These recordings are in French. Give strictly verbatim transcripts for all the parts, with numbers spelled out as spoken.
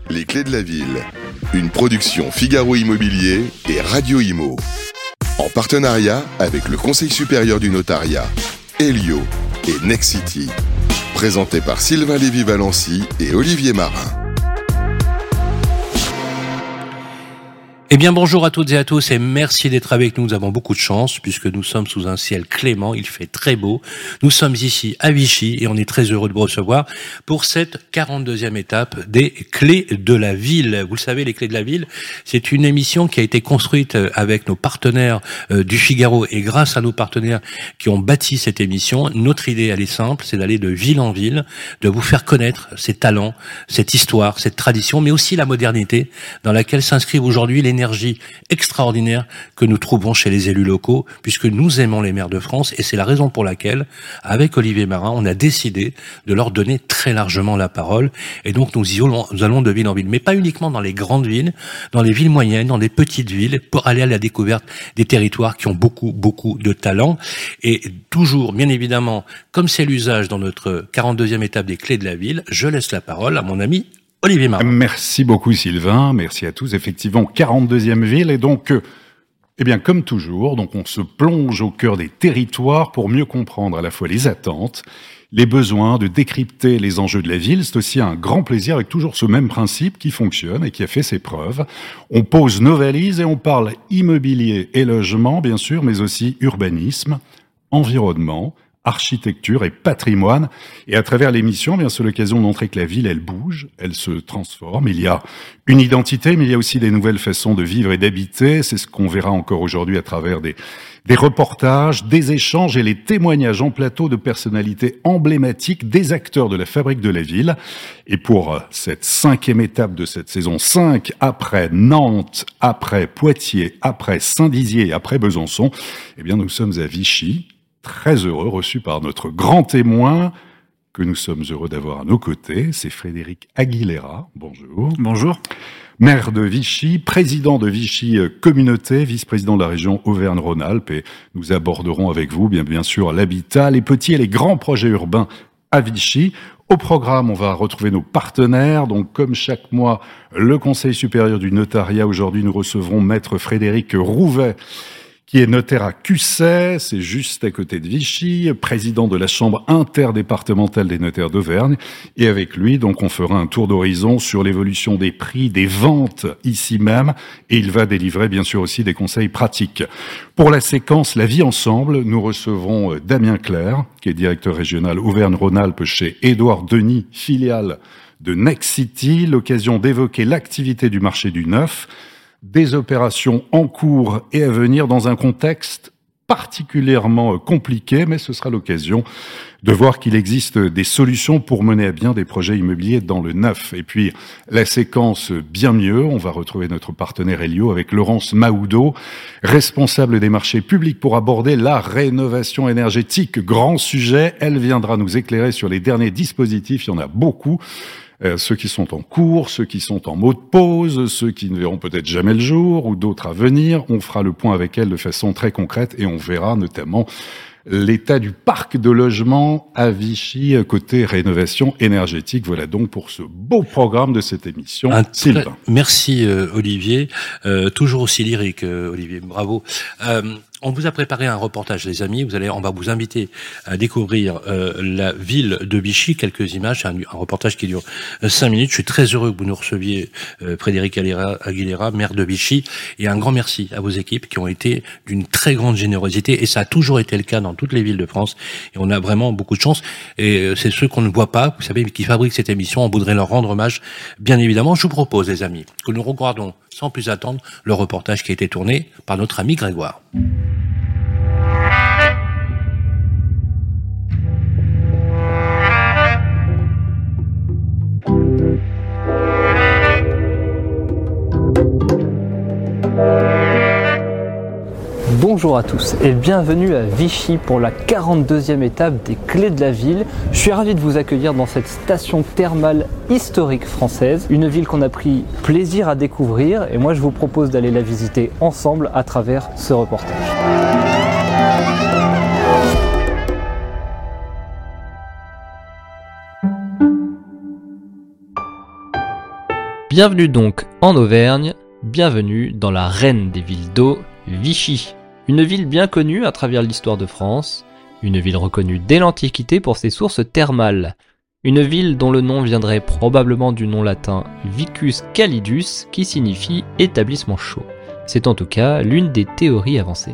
Les clés de la ville, une production Figaro Immobilier et Radio Imo. En partenariat avec le Conseil supérieur du notariat, Elio et Nexity. Présenté par Sylvain Lévy-Valency et Olivier Marin. Eh bien bonjour à toutes et à tous et merci d'être avec nous. Nous avons beaucoup de chance puisque nous sommes sous un ciel clément, il fait très beau. Nous sommes ici à Vichy et on est très heureux de vous recevoir pour cette quarante-deuxième étape des Clés de la Ville. Vous le savez, les Clés de la Ville, c'est une émission qui a été construite avec nos partenaires du Figaro et grâce à nos partenaires qui ont bâti cette émission. Notre idée, elle est simple, c'est d'aller de ville en ville, de vous faire connaître ces talents, cette histoire, cette tradition, mais aussi la modernité dans laquelle s'inscrivent aujourd'hui les énergie extraordinaire que nous trouvons chez les élus locaux, puisque nous aimons les maires de France, et c'est la raison pour laquelle, avec Olivier Marin, on a décidé de leur donner très largement la parole, et donc nous y allons, nous allons de ville en ville, mais pas uniquement dans les grandes villes, dans les villes moyennes, dans les petites villes, pour aller à la découverte des territoires qui ont beaucoup, beaucoup de talent, et toujours, bien évidemment, comme c'est l'usage dans notre quarante-deuxième étape des Clés de la Ville, je laisse la parole à mon ami Olivier Marin. Merci beaucoup Sylvain, merci à tous. Effectivement, quarante-deuxième ville et donc, euh, eh bien comme toujours, donc on se plonge au cœur des territoires pour mieux comprendre à la fois les attentes, les besoins, de décrypter les enjeux de la ville. C'est aussi un grand plaisir avec toujours ce même principe qui fonctionne et qui a fait ses preuves. On pose nos valises et on parle immobilier et logement, bien sûr, mais aussi urbanisme, environnement, architecture et patrimoine. Et à travers l'émission, bien, c'est l'occasion de montrer que la ville, elle bouge, elle se transforme. Il y a une identité, mais il y a aussi des nouvelles façons de vivre et d'habiter. C'est ce qu'on verra encore aujourd'hui à travers des, des reportages, des échanges et les témoignages en plateau de personnalités emblématiques des acteurs de la fabrique de la ville. Et pour cette cinquième étape de cette saison cinq, après Nantes, après Poitiers, après Saint-Dizier et après Besançon, eh bien, nous sommes à Vichy. Très heureux, reçu par notre grand témoin que nous sommes heureux d'avoir à nos côtés. C'est Frédéric Aguilera. Bonjour. Bonjour. Maire de Vichy, président de Vichy Communauté, vice-président de la région Auvergne-Rhône-Alpes. Et nous aborderons avec vous, bien, bien sûr, l'habitat, les petits et les grands projets urbains à Vichy. Au programme, on va retrouver nos partenaires. Donc, comme chaque mois, le Conseil supérieur du notariat. Aujourd'hui, nous recevrons Maître Frédéric Rouvet, qui est notaire à Cusset, c'est juste à côté de Vichy, président de la Chambre interdépartementale des notaires d'Auvergne. Et avec lui, donc, on fera un tour d'horizon sur l'évolution des prix, des ventes ici même. Et il va délivrer, bien sûr, aussi des conseils pratiques. Pour la séquence La vie ensemble, nous recevrons Damien Clerc, qui est directeur régional Auvergne-Rhône-Alpes chez Édouard Denis, filiale de Nexity. L'occasion d'évoquer l'activité du marché du neuf, des opérations en cours et à venir dans un contexte particulièrement compliqué, mais ce sera l'occasion de voir qu'il existe des solutions pour mener à bien des projets immobiliers dans le neuf. Et puis, la séquence bien mieux, on va retrouver notre partenaire Elio avec Laurence Mahoudeau, responsable des marchés publics pour aborder la rénovation énergétique. Grand sujet, elle viendra nous éclairer sur les derniers dispositifs, il y en a beaucoup. Euh, ceux qui sont en cours, ceux qui sont en mode pause, ceux qui ne verront peut-être jamais le jour ou d'autres à venir. On fera le point avec elle de façon très concrète et on verra notamment l'état du parc de logement à Vichy côté rénovation énergétique. Voilà donc pour ce beau programme de cette émission. Un très... Merci euh, Olivier, euh, toujours aussi lyrique euh, Olivier, bravo. Euh, On vous a préparé un reportage, les amis. Vous allez, on va vous inviter à découvrir euh, la ville de Vichy. Quelques images, c'est un, un reportage qui dure euh, cinq minutes. Je suis très heureux que vous nous receviez, euh, Frédéric Aguilera, maire de Vichy, et un grand merci à vos équipes qui ont été d'une très grande générosité. Et ça a toujours été le cas dans toutes les villes de France. Et on a vraiment beaucoup de chance. Et euh, c'est ceux qu'on ne voit pas, vous savez, qui fabriquent cette émission. On voudrait leur rendre hommage, bien évidemment. Je vous propose, les amis, que nous regardons sans plus attendre le reportage qui a été tourné par notre ami Grégoire. Bonjour à tous et bienvenue à Vichy pour la quarante-deuxième étape des Clés de la Ville. Je suis ravi de vous accueillir dans cette station thermale historique française, une ville qu'on a pris plaisir à découvrir et moi je vous propose d'aller la visiter ensemble à travers ce reportage. Bienvenue donc en Auvergne, bienvenue dans la reine des villes d'eau, Vichy. Une ville bien connue à travers l'histoire de France, une ville reconnue dès l'Antiquité pour ses sources thermales. Une ville dont le nom viendrait probablement du nom latin Vicus Calidus, qui signifie établissement chaud. C'est en tout cas l'une des théories avancées.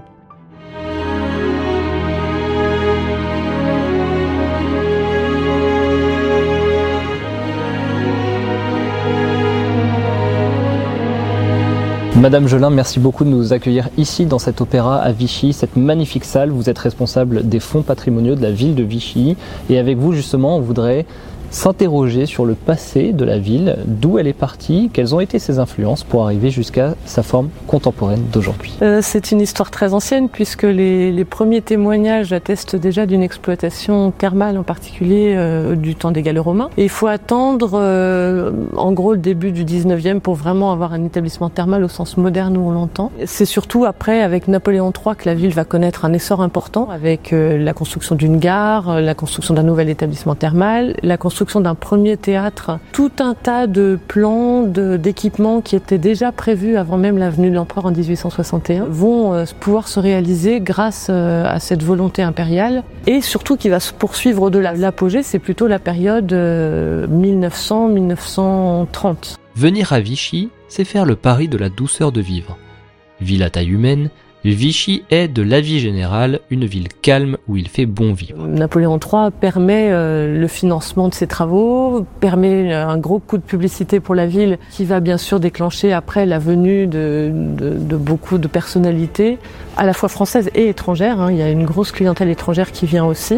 Madame Gelin, merci beaucoup de nous accueillir ici dans cet opéra à Vichy, cette magnifique salle. Vous êtes responsable des fonds patrimoniaux de la ville de Vichy. Et avec vous, justement, on voudrait s'interroger sur le passé de la ville, d'où elle est partie, quelles ont été ses influences pour arriver jusqu'à sa forme contemporaine d'aujourd'hui. Euh, c'est une histoire très ancienne puisque les, les premiers témoignages attestent déjà d'une exploitation thermale, en particulier euh, du temps des Gallo-Romains. Et il faut attendre euh, en gros le début du dix-neuvième pour vraiment avoir un établissement thermal au sens moderne où on l'entend. C'est surtout après, avec Napoléon trois, que la ville va connaître un essor important, avec euh, la construction d'une gare, la construction d'un nouvel établissement thermal, la construction d'un premier théâtre, tout un tas de plans, de, d'équipements qui étaient déjà prévus avant même la venue de l'empereur en dix-huit cent soixante et un vont euh, pouvoir se réaliser grâce euh, à cette volonté impériale et surtout qui va se poursuivre au-delà. L'apogée, c'est plutôt la période euh, mille neuf cents à mille neuf cent trente. Venir à Vichy, c'est faire le pari de la douceur de vivre. Ville à taille humaine, Vichy est, de l'avis général, une ville calme où il fait bon vivre. Napoléon trois permet euh, le financement de ses travaux, permet un gros coup de publicité pour la ville qui va bien sûr déclencher après la venue de, de, de beaucoup de personnalités, à la fois françaises et étrangères. Hein. Il y a une grosse clientèle étrangère qui vient aussi.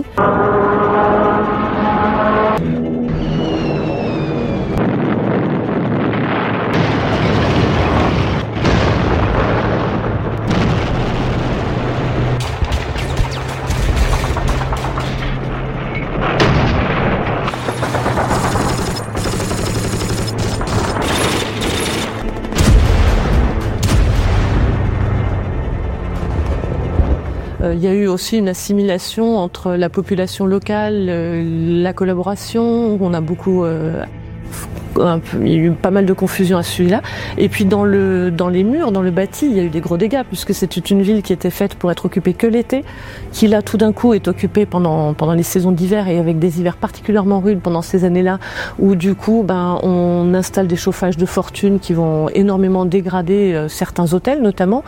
Il y a eu aussi une assimilation entre la population locale, la collaboration, on a beaucoup, euh, un peu, il y a eu pas mal de confusion à celui-là. Et puis dans le, dans les murs, dans le bâti, il y a eu des gros dégâts puisque c'était une ville qui était faite pour être occupée que l'été, qui là tout d'un coup est occupée pendant, pendant les saisons d'hiver et avec des hivers particulièrement rudes pendant ces années-là où du coup ben, on installe des chauffages de fortune qui vont énormément dégrader euh, certains hôtels notamment.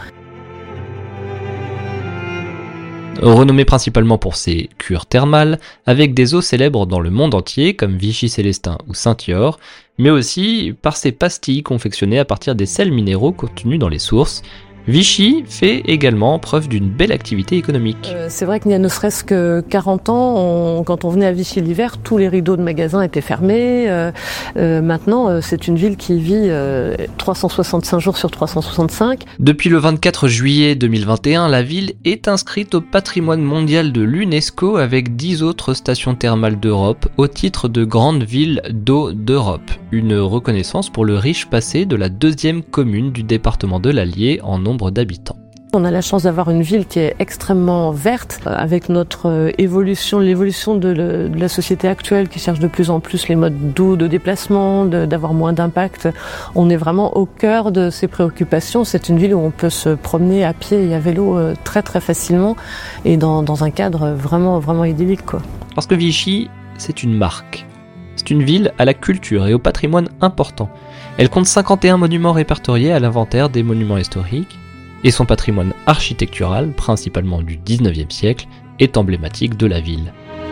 Renommé principalement pour ses cures thermales, avec des eaux célèbres dans le monde entier, comme Vichy-Célestin ou Saint-Yor, mais aussi par ses pastilles confectionnées à partir des sels minéraux contenus dans les sources. Vichy fait également preuve d'une belle activité économique. Euh, c'est vrai qu'il y a ne serait-ce que quarante ans, on, quand on venait à Vichy l'hiver, tous les rideaux de magasins étaient fermés. Euh, euh, maintenant, euh, c'est une ville qui vit euh, trois cent soixante-cinq jours sur trois cent soixante-cinq. Depuis le vingt-quatre juillet deux mille vingt et un, la ville est inscrite au patrimoine mondial de l'UNESCO avec dix autres stations thermales d'Europe au titre de grande ville d'eau d'Europe. Une reconnaissance pour le riche passé de la deuxième commune du département de l'Allier en nombre d'habitants. On a la chance d'avoir une ville qui est extrêmement verte, avec notre évolution, l'évolution de, le, de la société actuelle qui cherche de plus en plus les modes doux de déplacement, de, d'avoir moins d'impact. On est vraiment au cœur de ces préoccupations. C'est une ville où on peut se promener à pied et à vélo très très facilement et dans, dans un cadre vraiment, vraiment idyllique, quoi. Parce que Vichy, c'est une marque. C'est une ville à la culture et au patrimoine important. Elle compte cinquante et un monuments répertoriés à l'inventaire des monuments historiques, et son patrimoine architectural, principalement du dix-neuvième siècle, est emblématique de la ville.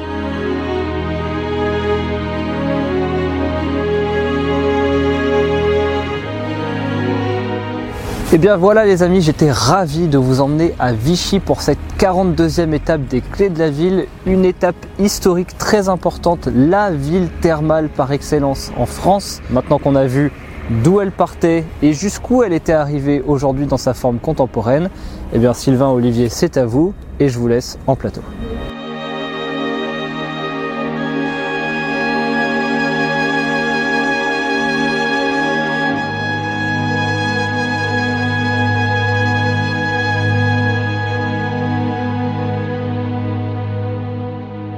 Et bien voilà les amis, j'étais ravi de vous emmener à Vichy pour cette quarante-deuxième étape des Clés de la Ville, une étape historique très importante, la ville thermale par excellence en France. Maintenant qu'on a vu d'où elle partait et jusqu'où elle était arrivée aujourd'hui dans sa forme contemporaine, eh bien Sylvain, Olivier, c'est à vous et je vous laisse en plateau.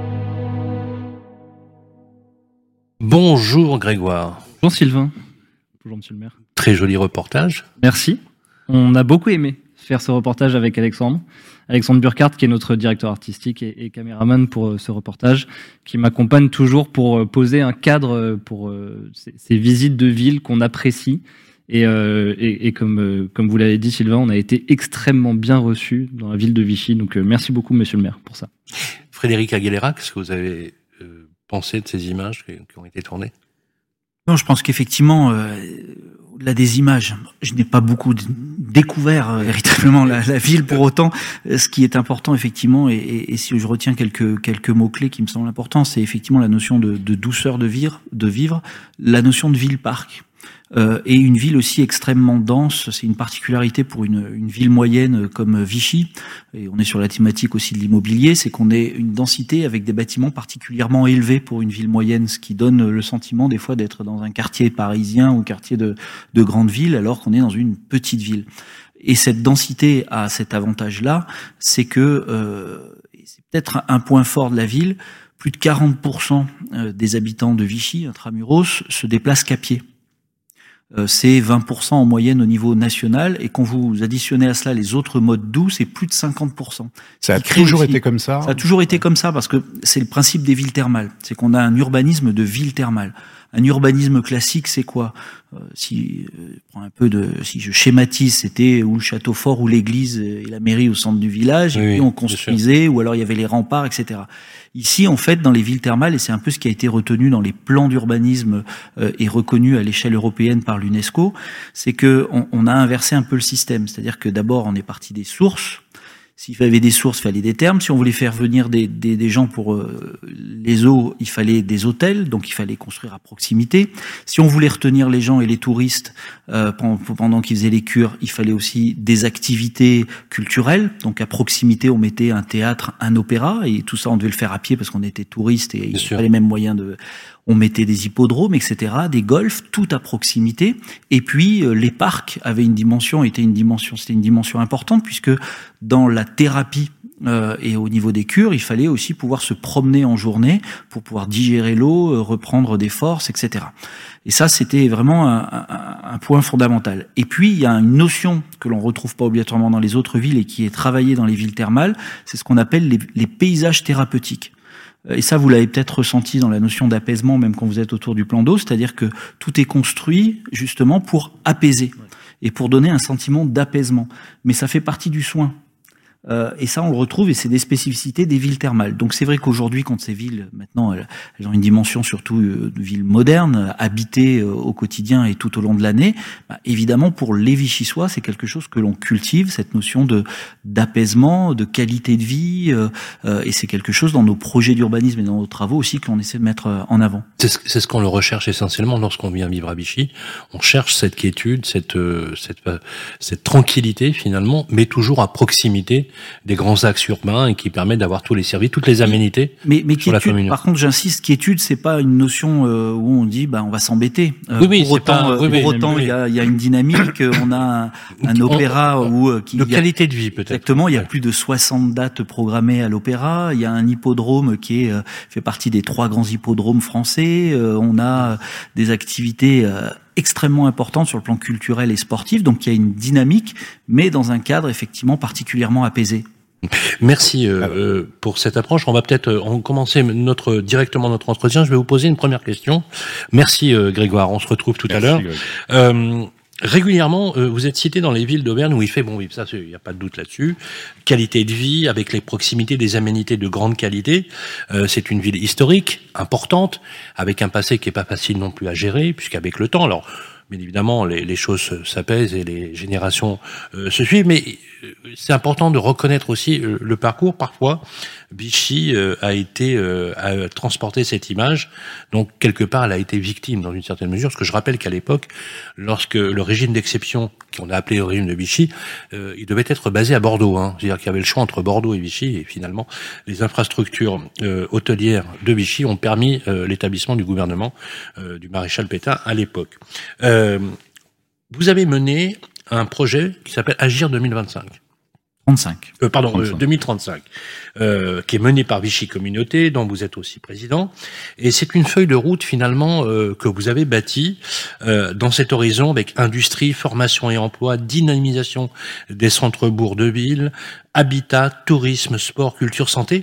Bonjour Grégoire. Bonjour Sylvain. Bonjour Monsieur le maire. Très joli reportage. Merci. On a beaucoup aimé faire ce reportage avec Alexandre. Alexandre Burkhardt, qui est notre directeur artistique et, et caméraman pour ce reportage, qui m'accompagne toujours pour poser un cadre pour euh, ces, ces visites de ville qu'on apprécie. Et, euh, et, et comme, euh, comme vous l'avez dit, Sylvain, on a été extrêmement bien reçus dans la ville de Vichy. Donc euh, merci beaucoup, Monsieur le maire, pour ça. Frédéric Aguilera, qu'est-ce que vous avez euh, pensé de ces images qui, qui ont été tournées? Non, je pense qu'effectivement, euh, au-delà des images, je n'ai pas beaucoup découvert euh, véritablement la, la ville pour autant. Ce qui est important, effectivement, et, et, et si je retiens quelques quelques mots clés qui me semblent importants, c'est effectivement la notion de, de douceur de vivre, de vivre, la notion de ville-parc. Euh, et une ville aussi extrêmement dense, c'est une particularité pour une, une ville moyenne comme Vichy, et on est sur la thématique aussi de l'immobilier, c'est qu'on ait une densité avec des bâtiments particulièrement élevés pour une ville moyenne, ce qui donne le sentiment des fois d'être dans un quartier parisien ou quartier de, de grande ville, alors qu'on est dans une petite ville. Et cette densité a cet avantage-là, c'est que, euh, c'est peut-être un point fort de la ville, plus de quarante pour cent des habitants de Vichy, intramuros, se déplacent qu'à pied. C'est vingt pour cent en moyenne au niveau national, et quand vous additionnez à cela les autres modes doux, c'est plus de cinquante pour cent. Ça a toujours aussi, été comme ça? Ça a toujours été comme ça, parce que c'est le principe des villes thermales. C'est qu'on a un urbanisme de villes thermales. Un urbanisme classique, c'est quoi? euh, Si euh, je prends un peu de, si je schématise, c'était ou le château fort ou l'église et la mairie au centre du village, oui, et puis on construisait, ou alors il y avait les remparts, et cetera. Ici, en fait, dans les villes thermales, et c'est un peu ce qui a été retenu dans les plans d'urbanisme euh, et reconnu à l'échelle européenne par l'UNESCO, c'est que on, on a inversé un peu le système. C'est-à-dire que d'abord, on est parti des sources. S'il y avait des sources, il fallait des termes. Si on voulait faire venir des, des, des gens pour euh, les eaux, il fallait des hôtels, donc il fallait construire à proximité. Si on voulait retenir les gens et les touristes euh, pendant, pendant qu'ils faisaient les cures, il fallait aussi des activités culturelles. Donc à proximité, on mettait un théâtre, un opéra, et tout ça, on devait le faire à pied parce qu'on était touristes et il n'y avait pas les mêmes moyens de... On mettait des hippodromes, et cetera, des golfs, tout à proximité. Et puis euh, les parcs avaient une dimension, étaient une dimension, c'était une dimension importante, puisque dans la thérapie euh, et au niveau des cures, il fallait aussi pouvoir se promener en journée pour pouvoir digérer l'eau, euh, reprendre des forces, et cetera. Et ça, c'était vraiment un, un, un point fondamental. Et puis, il y a une notion que l'on retrouve pas obligatoirement dans les autres villes et qui est travaillée dans les villes thermales, c'est ce qu'on appelle les, les paysages thérapeutiques. Et ça, vous l'avez peut-être ressenti dans la notion d'apaisement, même quand vous êtes autour du plan d'eau, c'est-à-dire que tout est construit justement pour apaiser et pour donner un sentiment d'apaisement. Mais ça fait partie du soin. Euh, et ça, on le retrouve, et c'est des spécificités des villes thermales. Donc c'est vrai qu'aujourd'hui, quand ces villes, maintenant, elles, elles ont une dimension surtout euh, de villes modernes, habitées euh, au quotidien et tout au long de l'année, bah, évidemment, pour les Vichysois, c'est quelque chose que l'on cultive, cette notion de d'apaisement, de qualité de vie, euh, euh, et c'est quelque chose dans nos projets d'urbanisme et dans nos travaux aussi que l'on essaie de mettre euh, en avant. C'est ce, c'est ce qu'on le recherche essentiellement lorsqu'on vient vivre à Vichy. On cherche cette quiétude, cette, euh, cette, euh, cette tranquillité finalement, mais toujours à proximité des grands axes urbains et qui permettent d'avoir tous les services, toutes les aménités. Mais, mais sur quiétude, la par contre, j'insiste, quiétude, c'est pas une notion euh, où on dit, bah, on va s'embêter. Euh, oui, oui, pour autant, pas, euh, oui, pour oui, autant, il oui. y a, il y a une dynamique. On a un, un opéra on, où, qui de qualité de vie peut-être. Exactement. Il y a plus de soixante dates programmées à l'opéra. Il y a un hippodrome qui est, euh, fait partie des trois grands hippodromes français. Euh, on a des activités euh, extrêmement importante sur le plan culturel et sportif, donc il y a une dynamique, mais dans un cadre effectivement particulièrement apaisé. Merci euh, euh, pour cette approche. On va peut-être euh, commencer notre directement notre entretien. Je vais vous poser une première question. Merci euh, Grégoire. On se retrouve tout Merci, à l'heure. Euh, régulièrement, euh, vous êtes cité dans les villes d'Auvergne où il fait bon vivre. Ça, il n'y a pas de doute là-dessus. Qualité de vie avec les proximités, des aménités de grande qualité. Euh, c'est une ville historique, importante, avec un passé qui est pas facile non plus à gérer, puisqu'avec le temps, alors. Bien évidemment, les, les choses s'apaisent et les générations euh, se suivent, mais c'est important de reconnaître aussi euh, le parcours. Parfois, Vichy euh, a été euh, a transporté cette image, donc quelque part, elle a été victime dans une certaine mesure. Parce que je rappelle qu'à l'époque, lorsque le régime d'exception, qu'on a appelé le régime de Vichy, euh, il devait être basé à Bordeaux. Hein. C'est-à-dire qu'il y avait le choix entre Bordeaux et Vichy, et finalement, les infrastructures euh, hôtelières de Vichy ont permis euh, l'établissement du gouvernement euh, du maréchal Pétain à l'époque. Euh, Vous avez mené un projet qui s'appelle Agir deux mille vingt-cinq. trente-cinq. Euh, pardon, trente-cinq. Euh, deux mille trente-cinq, euh, qui est menée par Vichy Communauté, dont vous êtes aussi président. Et c'est une feuille de route finalement euh, que vous avez bâtie euh, dans cet horizon avec industrie, formation et emploi, dynamisation des centres-bourgs de ville, habitat, tourisme, sport, culture, santé.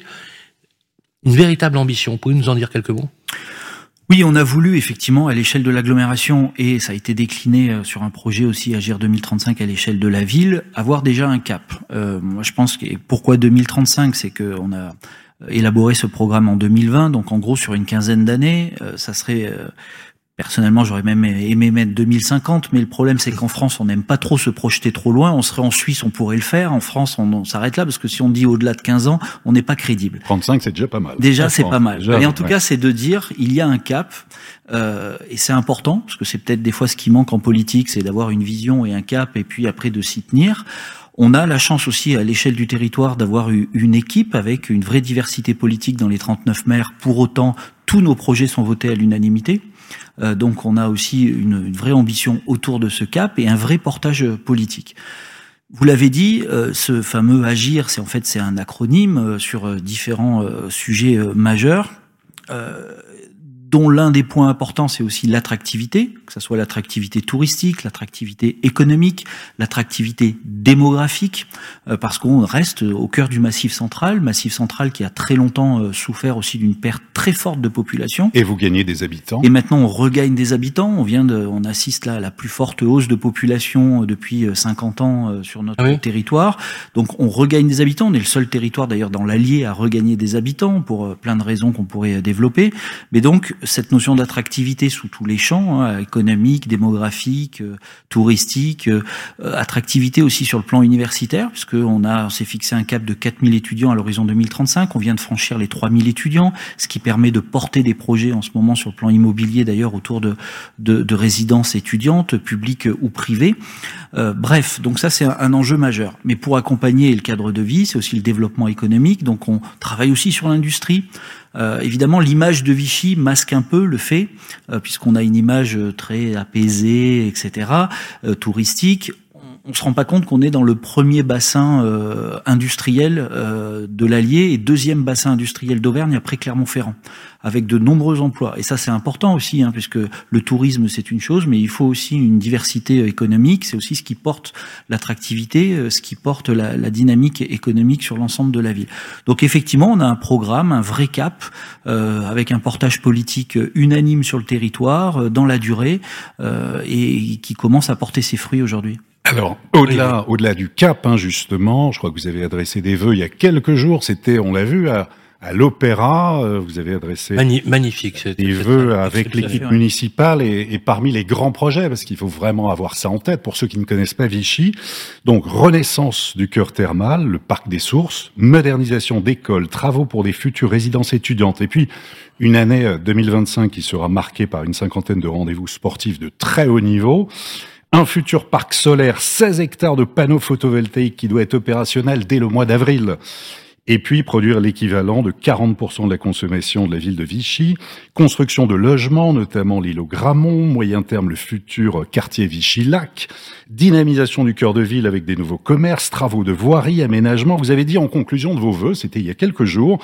Une véritable ambition. Vous pouvez nous en dire quelques mots ? Oui, on a voulu effectivement à l'échelle de l'agglomération, et ça a été décliné sur un projet aussi Agir deux mille trente-cinq à l'échelle de la ville, avoir déjà un cap. Euh, moi je pense que pourquoi deux mille trente-cinq, c'est qu'on a élaboré ce programme en deux mille vingt, donc en gros sur une quinzaine d'années, euh, ça serait... Euh, Personnellement, j'aurais même aimé mettre deux mille cinquante, mais le problème, c'est qu'en France, on n'aime pas trop se projeter trop loin. On serait en Suisse, on pourrait le faire. En France, on, on s'arrête là, parce que si on dit au-delà de quinze ans, on n'est pas crédible. trente-cinq, c'est déjà pas mal. Déjà, c'est pas mal. Déjà, et en tout ouais. cas, c'est de dire, il y a un cap, euh, et c'est important, parce que c'est peut-être des fois ce qui manque en politique, c'est d'avoir une vision et un cap, et puis après de s'y tenir. On a la chance aussi, à l'échelle du territoire, d'avoir eu une équipe avec une vraie diversité politique dans les trente-neuf maires. Pour autant, tous nos projets sont votés à l'unanimité. Euh, donc on a aussi une, une vraie ambition autour de ce cap et un vrai portage politique. Vous l'avez dit, euh, ce fameux Agir, c'est en fait c'est un acronyme euh, sur euh, différents euh, sujets euh, majeurs, euh, dont l'un des points importants, c'est aussi l'attractivité, que ce soit l'attractivité touristique, l'attractivité économique, l'attractivité démographique, euh, parce qu'on reste au cœur du Massif central, Massif central qui a très longtemps euh, souffert aussi d'une perte très forte de population. Et vous gagnez des habitants. Et maintenant, on regagne des habitants. On vient de, on assiste là à la plus forte hausse de population depuis cinquante ans euh, sur notre ah oui. territoire. Donc, on regagne des habitants. On est le seul territoire d'ailleurs dans l'Allier à regagner des habitants pour euh, plein de raisons qu'on pourrait développer. Mais donc, cette notion d'attractivité sous tous les champs, hein, économique, démographique, euh, touristique, euh, attractivité aussi sur le plan universitaire, puisque on a, on s'est fixé un cap de quatre mille étudiants à l'horizon deux mille trente-cinq. On vient de franchir les trois mille étudiants, ce qui permet de porter des projets en ce moment sur le plan immobilier d'ailleurs autour de, de, de résidences étudiantes, publiques ou privées. Euh, bref, donc ça c'est un, un enjeu majeur. Mais pour accompagner le cadre de vie, c'est aussi le développement économique. Donc on travaille aussi sur l'industrie. Euh, évidemment, l'image de Vichy masque un peu le fait, euh, puisqu'on a une image très apaisée, et cetera, euh, touristique. On ne se rend pas compte qu'on est dans le premier bassin euh, industriel euh, de l'Allier et deuxième bassin industriel d'Auvergne après Clermont-Ferrand, avec de nombreux emplois. Et ça, c'est important aussi, hein, puisque le tourisme, c'est une chose, mais il faut aussi une diversité économique. C'est aussi ce qui porte l'attractivité, ce qui porte la, la dynamique économique sur l'ensemble de la ville. Donc effectivement, on a un programme, un vrai cap, euh, avec un portage politique unanime sur le territoire, euh, dans la durée, euh, et qui commence à porter ses fruits aujourd'hui. Alors, au-delà, au-delà du cap, hein, justement, je crois que vous avez adressé des vœux il y a quelques jours. C'était, on l'a vu, à, à l'Opéra. Euh, vous avez adressé Magni- magnifique. C'est, des c'est vœux très, avec très, l'équipe très municipale et, et parmi les grands projets, parce qu'il faut vraiment avoir ça en tête pour ceux qui ne connaissent pas Vichy. Donc, renaissance du cœur thermal, le parc des sources, modernisation d'écoles, travaux pour des futures résidences étudiantes, et puis une année deux mille vingt-cinq qui sera marquée par une cinquantaine de rendez-vous sportifs de très haut niveau. Un futur parc solaire, seize hectares de panneaux photovoltaïques qui doit être opérationnel dès le mois d'avril. Et puis, produire l'équivalent de quarante pour cent de la consommation de la ville de Vichy. Construction de logements, notamment l'îlot Gramont. Moyen terme, le futur quartier Vichy-Lac. Dynamisation du cœur de ville avec des nouveaux commerces, travaux de voirie, aménagement. Vous avez dit en conclusion de vos vœux, c'était il y a quelques jours,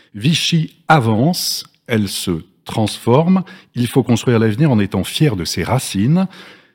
Vichy avance, elle se transforme. Il faut construire l'avenir en étant fier de ses racines.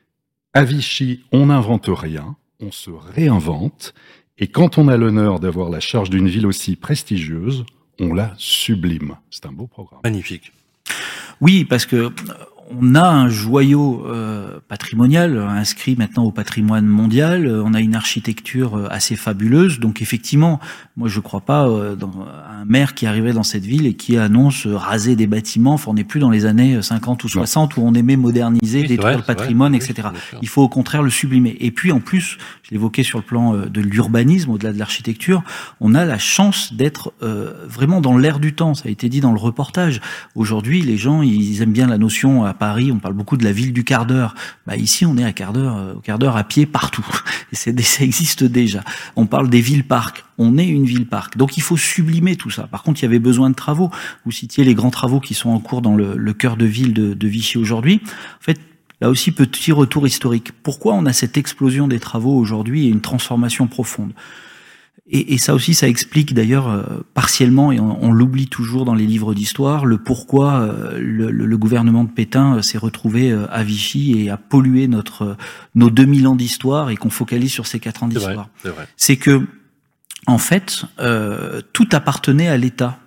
À Vichy, on n'invente rien, on se réinvente, et quand on a l'honneur d'avoir la charge d'une ville aussi prestigieuse, on la sublime. C'est un beau programme. magnifique. Oui, parce que on a un joyau euh, patrimonial inscrit maintenant au patrimoine mondial. On a une architecture assez fabuleuse. Donc effectivement, moi je ne crois pas euh, dans un maire qui arriverait dans cette ville et qui annonce raser des bâtiments. Enfin, on n'est plus dans les années cinquante ou soixante où on aimait moderniser, Oui, détruire vrai, le patrimoine, oui, et cetera. bien sûr. Il faut au contraire le sublimer. Et puis en plus, je l'évoquais sur le plan de l'urbanisme, au-delà de l'architecture, on a la chance d'être euh, vraiment dans l'air du temps. Ça a été dit dans le reportage. Aujourd'hui, les gens, ils aiment bien la notion à Paris, on parle beaucoup de la ville du quart d'heure. Bah ici, on est à quart d'heure, euh, au quart d'heure à pied partout. Et c'est, ça existe déjà. On parle des villes-parcs. On est une ville-parc. Donc il faut sublimer tout ça. Par contre, il y avait besoin de travaux. Vous citiez les grands travaux qui sont en cours dans le, le cœur de ville de, de Vichy aujourd'hui. En fait, là aussi, petit retour historique. Pourquoi on a cette explosion des travaux aujourd'hui et une transformation profonde ? Et, et ça aussi, ça explique d'ailleurs euh, partiellement, et on, on l'oublie toujours dans les livres d'histoire, le pourquoi euh, le, le, le gouvernement de Pétain euh, s'est retrouvé euh, à Vichy et a pollué notre euh, nos deux mille ans d'histoire et qu'on focalise sur ces quatre ans d'histoire. C'est vrai, c'est que, en fait, euh, tout appartenait à l'État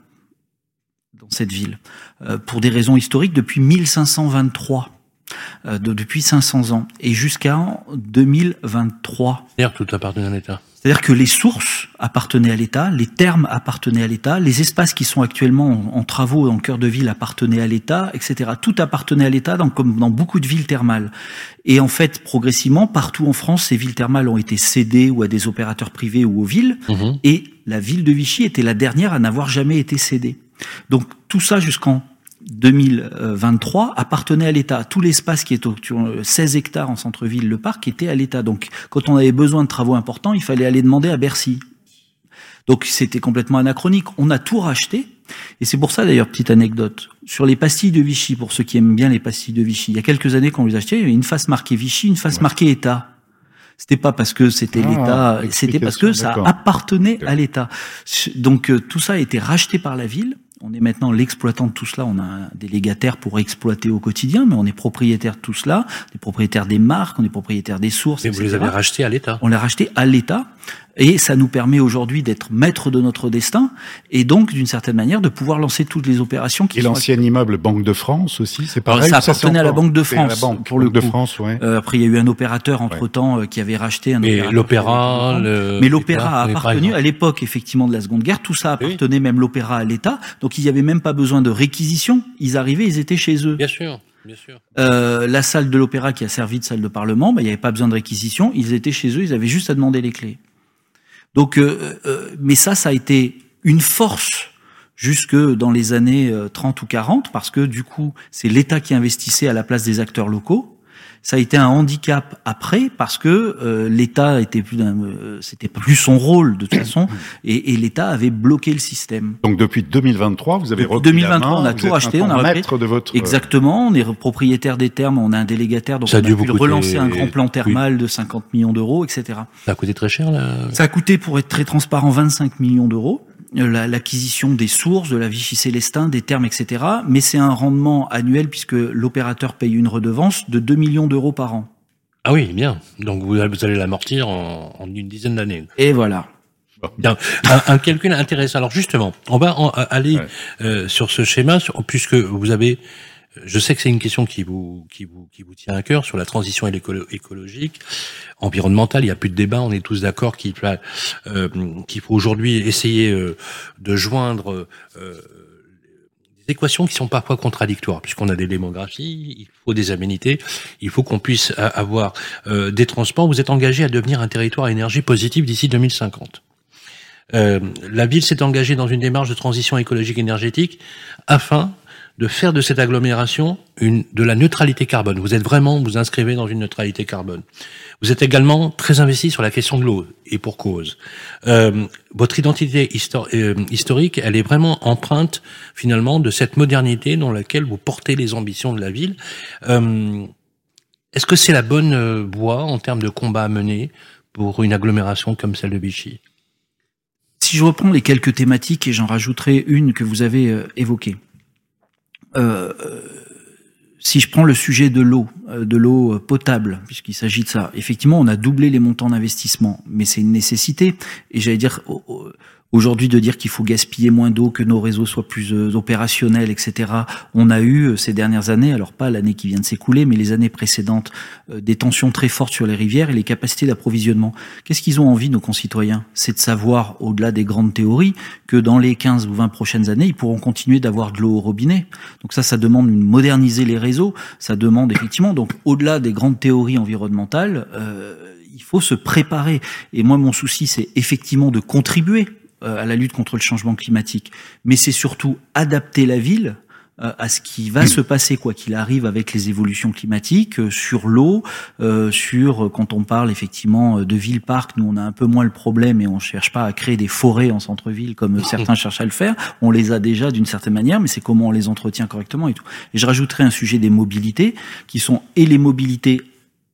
dans cette ville, euh, pour des raisons historiques depuis mille cinq cent vingt-trois. Euh, de, depuis cinq cents ans et jusqu'en deux mille vingt-trois. C'est-à-dire que tout appartenait à l'État. C'est-à-dire que les sources appartenaient à l'État, les termes appartenaient à l'État, les espaces qui sont actuellement en, en travaux en cœur de ville appartenaient à l'État, et cetera. Tout appartenait à l'État, dans, comme dans beaucoup de villes thermales. Et en fait, progressivement, partout en France, ces villes thermales ont été cédées ou à des opérateurs privés ou aux villes. Mmh. Et la ville de Vichy était la dernière à n'avoir jamais été cédée. Donc tout ça jusqu'en deux mille vingt-trois appartenait à l'État. Tout l'espace qui est autour, seize hectares en centre-ville, le parc, était à l'État. Donc, quand on avait besoin de travaux importants, il fallait aller demander à Bercy. Donc, c'était complètement anachronique. On a tout racheté. Et c'est pour ça, d'ailleurs, petite anecdote. Sur les pastilles de Vichy, pour ceux qui aiment bien les pastilles de Vichy, il y a quelques années, quand on les achetait, il y avait une face marquée Vichy, une face ouais. marquée État. C'était pas parce que c'était ah, l'État, c'était parce que ça d'accord. appartenait d'accord. à l'État. Donc, tout ça a été racheté par la ville. On est maintenant l'exploitant de tout cela. On a un délégataire pour exploiter au quotidien, mais on est propriétaire de tout cela. On est propriétaire des marques, on est propriétaire des sources. Mais vous et cetera. Les avez rachetés à l'État. On les a rachetés à l'État. Et ça nous permet aujourd'hui d'être maître de notre destin et donc, d'une certaine manière, de pouvoir lancer toutes les opérations qui et sont... Et l'ancien immeuble Banque de France aussi, c'est pareil. Alors, ça appartenait à la Banque de France, la banque, pour le banque coup. de France, ouais. euh, après, il y a eu un opérateur, entre-temps, ouais. euh, qui avait racheté un Et l'opéra... Le... Mais l'opéra a appartenu, à l'époque, effectivement, de la Seconde Guerre, tout ça appartenait, oui. même l'opéra à l'État. Donc, il n'y avait même pas besoin de réquisition. Ils arrivaient, ils étaient chez eux. Bien sûr. Bien sûr. Euh, la salle de l'opéra qui a servi de salle de parlement, bah, il n'y avait pas besoin de réquisition. Ils étaient chez eux, ils avaient juste à demander les clés. Donc, euh, euh, mais ça, ça a été une force jusque dans les années trente ou quarante, parce que du coup, c'est l'État qui investissait à la place des acteurs locaux. Ça a été un handicap après, parce que euh, l'État était plus, euh, c'était plus son rôle de toute façon, et, et l'État avait bloqué le système. Donc depuis deux mille vingt-trois, vous avez repris deux mille vingt-trois, la main, on a tout racheté, on a maître de votre... Exactement, on est propriétaire des termes, on a un délégataire, donc ça on a, a pu relancer coûter... un grand plan thermal oui. de cinquante millions d'euros, et cetera. Ça a coûté très cher, là. Ça a coûté, pour être très transparent, vingt-cinq millions d'euros. L'acquisition des sources, de la Vichy Célestin, des termes, et cetera. Mais c'est un rendement annuel, puisque l'opérateur paye une redevance de deux millions d'euros par an. Ah oui, bien. Donc vous allez l'amortir en, en une dizaine d'années. Et voilà. Bien. Un, un calcul intéressant. Alors justement, on va en, aller ouais. euh, sur ce schéma, sur, puisque vous avez... Je sais que c'est une question qui vous qui vous qui vous tient à cœur sur la transition écologique, environnementale. Il n'y a plus de débat. On est tous d'accord qu'il faut euh, qu'il faut aujourd'hui essayer euh, de joindre euh, des équations qui sont parfois contradictoires, puisqu'on a des démographies, il faut des aménités, il faut qu'on puisse avoir euh, des transports. Vous êtes engagé à devenir un territoire à énergie positive d'ici deux mille cinquante. Euh, la ville s'est engagée dans une démarche de transition écologique énergétique afin de faire de cette agglomération une de la neutralité carbone. Vous êtes vraiment, vous inscrivez dans une neutralité carbone. Vous êtes également très investi sur la question de l'eau, et pour cause. Euh, votre identité histori- euh, historique, elle est vraiment empreinte, finalement, de cette modernité dans laquelle vous portez les ambitions de la ville. Euh, est-ce que c'est la bonne euh, voie en termes de combat à mener pour une agglomération comme celle de Vichy ? Si je reprends les quelques thématiques, et j'en rajouterai une que vous avez euh, évoquée. Euh, si je prends le sujet de l'eau, de l'eau potable, puisqu'il s'agit de ça, effectivement, on a doublé les montants d'investissement, mais c'est une nécessité. Et j'allais dire, aujourd'hui, de dire qu'il faut gaspiller moins d'eau, que nos réseaux soient plus opérationnels, et cetera. On a eu ces dernières années, alors pas l'année qui vient de s'écouler, mais les années précédentes, des tensions très fortes sur les rivières et les capacités d'approvisionnement. Qu'est-ce qu'ils ont envie, nos concitoyens ? C'est de savoir, au-delà des grandes théories, que dans les quinze ou vingt prochaines années, ils pourront continuer d'avoir de l'eau au robinet. Donc ça, ça demande de moderniser les réseaux, ça demande effectivement, donc au-delà des grandes théories environnementales, euh, il faut se préparer. Et moi, mon souci, c'est effectivement de contribuer à la lutte contre le changement climatique, mais c'est surtout adapter la ville euh, à ce qui va se passer, quoi qu'il arrive, avec les évolutions climatiques, euh, sur l'eau, euh, sur, quand on parle effectivement de ville-parc, nous on a un peu moins le problème et on cherche pas à créer des forêts en centre-ville comme certains cherchent à le faire, on les a déjà d'une certaine manière, mais c'est comment on les entretient correctement et tout. Et je rajouterai un sujet des mobilités, qui sont et les mobilités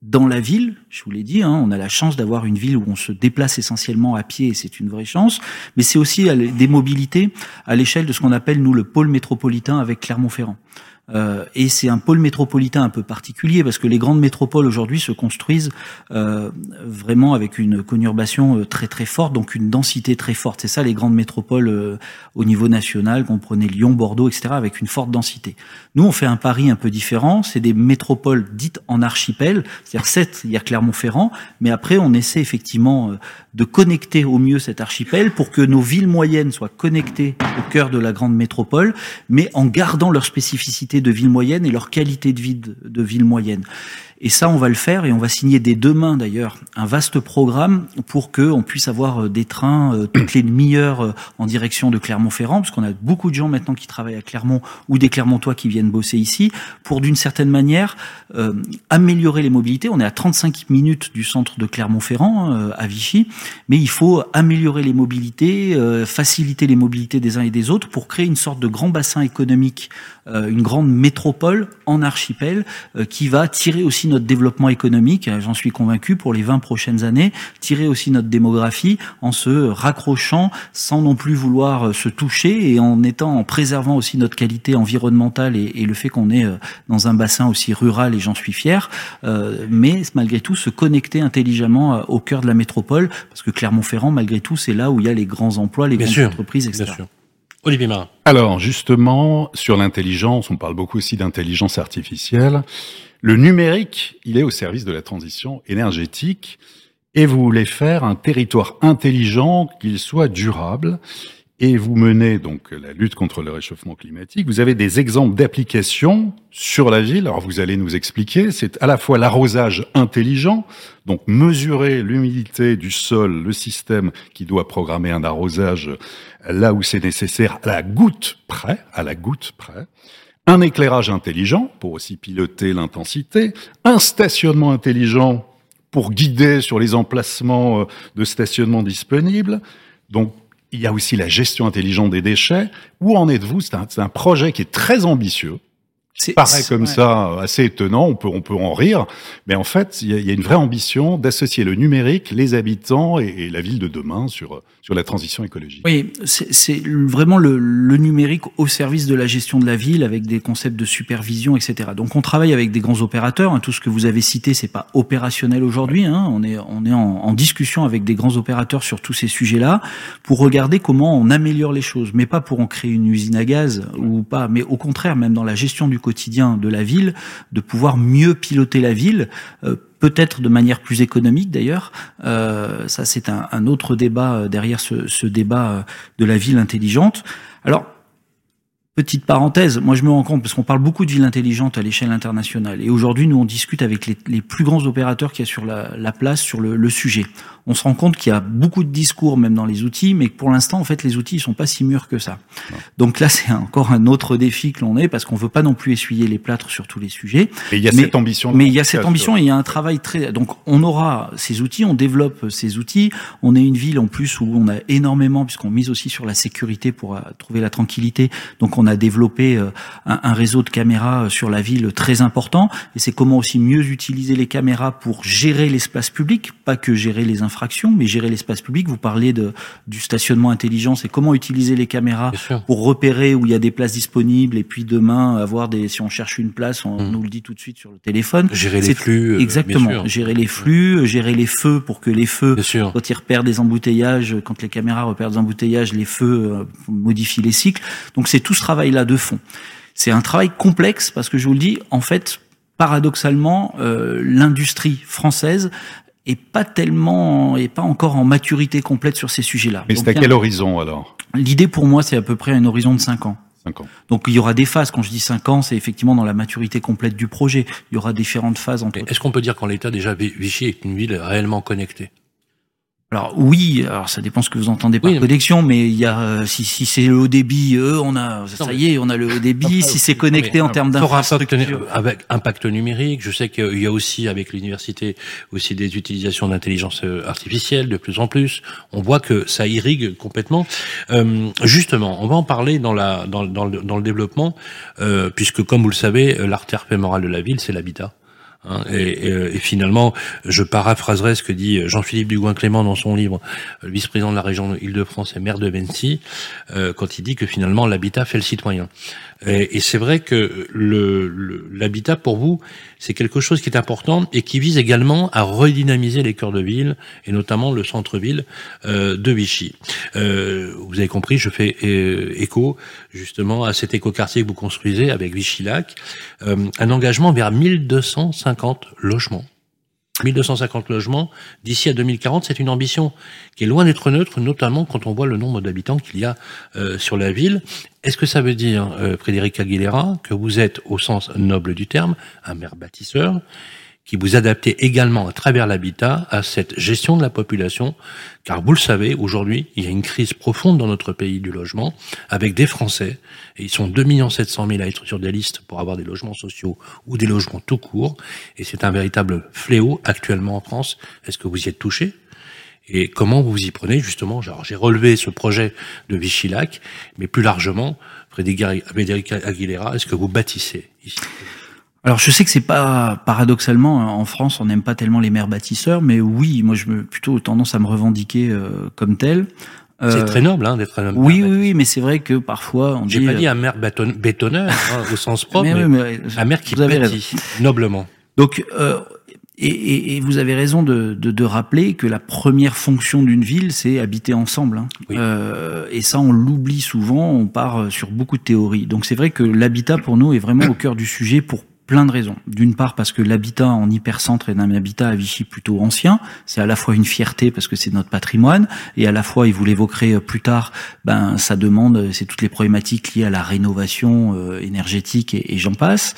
dans la ville. Je vous l'ai dit, hein, on a la chance d'avoir une ville où on se déplace essentiellement à pied et c'est une vraie chance. Mais c'est aussi des mobilités à l'échelle de ce qu'on appelle, nous, le pôle métropolitain avec Clermont-Ferrand. Euh, et c'est un pôle métropolitain un peu particulier parce que les grandes métropoles aujourd'hui se construisent euh, vraiment avec une conurbation très très forte, donc une densité très forte. C'est ça les grandes métropoles euh, au niveau national, comprenez Lyon, Bordeaux, et cetera, avec une forte densité. Nous, on fait un pari un peu différent. C'est des métropoles dites en archipel, c'est-à-dire certes, il y a Clermont-Ferrand, mais après on essaie effectivement euh, de connecter au mieux cet archipel pour que nos villes moyennes soient connectées au cœur de la grande métropole, mais en gardant leur spécificité de ville moyenne et leur qualité de vie de, de ville moyenne. Et ça, on va le faire et on va signer dès demain d'ailleurs un vaste programme pour que on puisse avoir des trains euh, toutes les demi-heures euh, en direction de Clermont-Ferrand, parce qu'on a beaucoup de gens maintenant qui travaillent à Clermont ou des Clermontois qui viennent bosser ici, pour d'une certaine manière euh, améliorer les mobilités. On est à trente-cinq minutes du centre de Clermont-Ferrand euh, à Vichy, mais il faut améliorer les mobilités, euh, faciliter les mobilités des uns et des autres pour créer une sorte de grand bassin économique, euh, une grande métropole en archipel euh, qui va tirer aussi notre développement économique, j'en suis convaincu, pour les vingt prochaines années, tirer aussi notre démographie en se raccrochant sans non plus vouloir se toucher et en étant, en préservant aussi notre qualité environnementale et, et le fait qu'on est dans un bassin aussi rural, et j'en suis fier, euh, mais malgré tout se connecter intelligemment au cœur de la métropole, parce que Clermont-Ferrand, malgré tout, c'est là où il y a les grands emplois, les bien grandes sûr, entreprises, et cetera. Bien sûr. Olivier Marin. Alors, justement, sur l'intelligence, on parle beaucoup aussi d'intelligence artificielle. Le numérique, il est au service de la transition énergétique et vous voulez faire un territoire intelligent, qu'il soit durable. Et vous menez donc la lutte contre le réchauffement climatique. Vous avez des exemples d'applications sur la ville. Alors vous allez nous expliquer. C'est à la fois l'arrosage intelligent, donc mesurer l'humidité du sol, le système qui doit programmer un arrosage là où c'est nécessaire, à la goutte près, à la goutte près. Un éclairage intelligent pour aussi piloter l'intensité, un stationnement intelligent pour guider sur les emplacements de stationnement disponibles. Donc, il y a aussi la gestion intelligente des déchets. Où en êtes-vous ? C'est un, c'est un projet qui est très ambitieux. C'est paraît comme ouais. ça assez étonnant, on peut on peut en rire, mais en fait il y a, il y a une vraie ambition d'associer le numérique, les habitants et, et la ville de demain sur sur la transition écologique. Oui, c'est, c'est vraiment le, le numérique au service de la gestion de la ville avec des concepts de supervision, et cetera. Donc on travaille avec des grands opérateurs. Hein, tout ce que vous avez cité, c'est pas opérationnel aujourd'hui. Hein, on est on est en, en discussion avec des grands opérateurs sur tous ces sujets-là pour regarder comment on améliore les choses, mais pas pour en créer une usine à gaz ou pas, mais au contraire même dans la gestion du quotidien de la ville, de pouvoir mieux piloter la ville, euh, peut-être de manière plus économique d'ailleurs. Euh, ça, c'est un, un autre débat derrière ce, ce débat de la ville intelligente. Alors, petite parenthèse, moi je me rends compte, parce qu'on parle beaucoup de ville intelligente à l'échelle internationale, et aujourd'hui nous on discute avec les, les plus grands opérateurs qu'il y a sur la, la place sur le, le sujet. On se rend compte qu'il y a beaucoup de discours même dans les outils, mais que pour l'instant en fait les outils ils sont pas si mûrs que ça. Non. Donc là c'est encore un autre défi que l'on est, parce qu'on veut pas non plus essuyer les plâtres sur tous les sujets. Et il y a mais, cette ambition. Mais il y a cette ambition et il y a un travail très. Donc on aura ces outils, on développe ces outils. On est une ville en plus où on a énormément, puisqu'on mise aussi sur la sécurité pour uh, trouver la tranquillité. Donc on a développé uh, un, un réseau de caméras sur la ville très important. Et c'est comment aussi mieux utiliser les caméras pour gérer l'espace public, pas que gérer les infrastructures, mais gérer l'espace public. Vous parlez de, du stationnement intelligent, c'est comment utiliser les caméras pour repérer où il y a des places disponibles et puis demain avoir des, si on cherche une place, on mmh. nous le dit tout de suite sur le téléphone. Gérer c'est, les flux. Exactement. Bien sûr. Gérer les flux, gérer les feux pour que les feux, quand ils repèrent des embouteillages, quand les caméras repèrent des embouteillages, les feux euh, modifient les cycles. Donc c'est tout ce travail-là de fond. C'est un travail complexe parce que je vous le dis, en fait, paradoxalement, euh, l'industrie française et pas tellement, et pas encore en maturité complète sur ces sujets-là. Mais donc, c'est à quel un... horizon alors ? L'idée pour moi, c'est à peu près un horizon de cinq ans. cinq ans. Donc il y aura des phases. Quand je dis cinq ans, c'est effectivement dans la maturité complète du projet. Il y aura différentes phases entre. Est-ce qu'on peut dire qu'en l'état déjà Vichy est une ville réellement connectée ? Alors oui, alors ça dépend ce que vous entendez par oui, connexion, mais il y a euh, si si c'est le haut débit, euh, on a ça non, y est, on a le haut débit. Si c'est connecté en termes d'infrastructure, avec impact numérique, je sais qu'il y a aussi avec l'université aussi des utilisations d'intelligence artificielle de plus en plus. On voit que ça irrigue complètement. Euh, justement, on va en parler dans la dans dans le, dans le développement, euh, puisque comme vous le savez, l'artère fémorale de la ville, c'est l'habitat. Hein, et, et, et finalement, je paraphraserai ce que dit Jean-Philippe Dugouin-Clément dans son livre, le vice-président de la région Île-de-France et maire de Vency, euh, quand il dit que finalement l'habitat fait le citoyen. Et, et c'est vrai que le, le, l'habitat pour vous, c'est quelque chose qui est important et qui vise également à redynamiser les cœurs de ville et notamment le centre-ville euh, de Vichy. Euh, vous avez compris, je fais euh, écho justement à cet écoquartier que vous construisez avec Vichy-Lac, euh, un engagement vers mille deux cent cinquante logements. mille deux cent cinquante logements d'ici à deux mille quarante, c'est une ambition qui est loin d'être neutre, notamment quand on voit le nombre d'habitants qu'il y a euh, sur la ville. Est-ce que ça veut dire, euh, Frédéric Aguilera, que vous êtes, au sens noble du terme, un maire bâtisseur, qui vous adaptez également à travers l'habitat à cette gestion de la population, car vous le savez, aujourd'hui, il y a une crise profonde dans notre pays du logement, avec des Français, et ils sont deux millions sept cent mille à être sur des listes pour avoir des logements sociaux ou des logements tout court, et c'est un véritable fléau actuellement en France. Est-ce que vous y êtes touché ? Et comment vous y prenez, justement? Alors, j'ai relevé ce projet de Vichy-Lac, mais plus largement, Frédéric Aguilera, est-ce que vous bâtissez ici ? Alors je sais que c'est pas paradoxalement en France on n'aime pas tellement les maires bâtisseurs, mais oui, moi je me plutôt tendance à me revendiquer euh, comme tel. Euh, c'est très noble hein, d'être un maire. Oui, oui, oui, mais c'est vrai que parfois on J'ai dit. pas dit un maire béton, bétonneur hein, au sens propre, mais, mais, mais un maire qui bâtit noblement. Donc euh, et, et, et vous avez raison de, de, de rappeler que la première fonction d'une ville, c'est habiter ensemble. Hein. Oui. Euh, et ça, on l'oublie souvent. On part sur beaucoup de théories. Donc c'est vrai que l'habitat pour nous est vraiment au cœur du sujet pour plein de raisons. D'une part parce que l'habitat en hypercentre est un habitat à Vichy plutôt ancien. C'est à la fois une fierté parce que c'est notre patrimoine et à la fois, et vous l'évoquerez plus tard, ben ça demande, c'est toutes les problématiques liées à la rénovation euh, énergétique et, et j'en passe.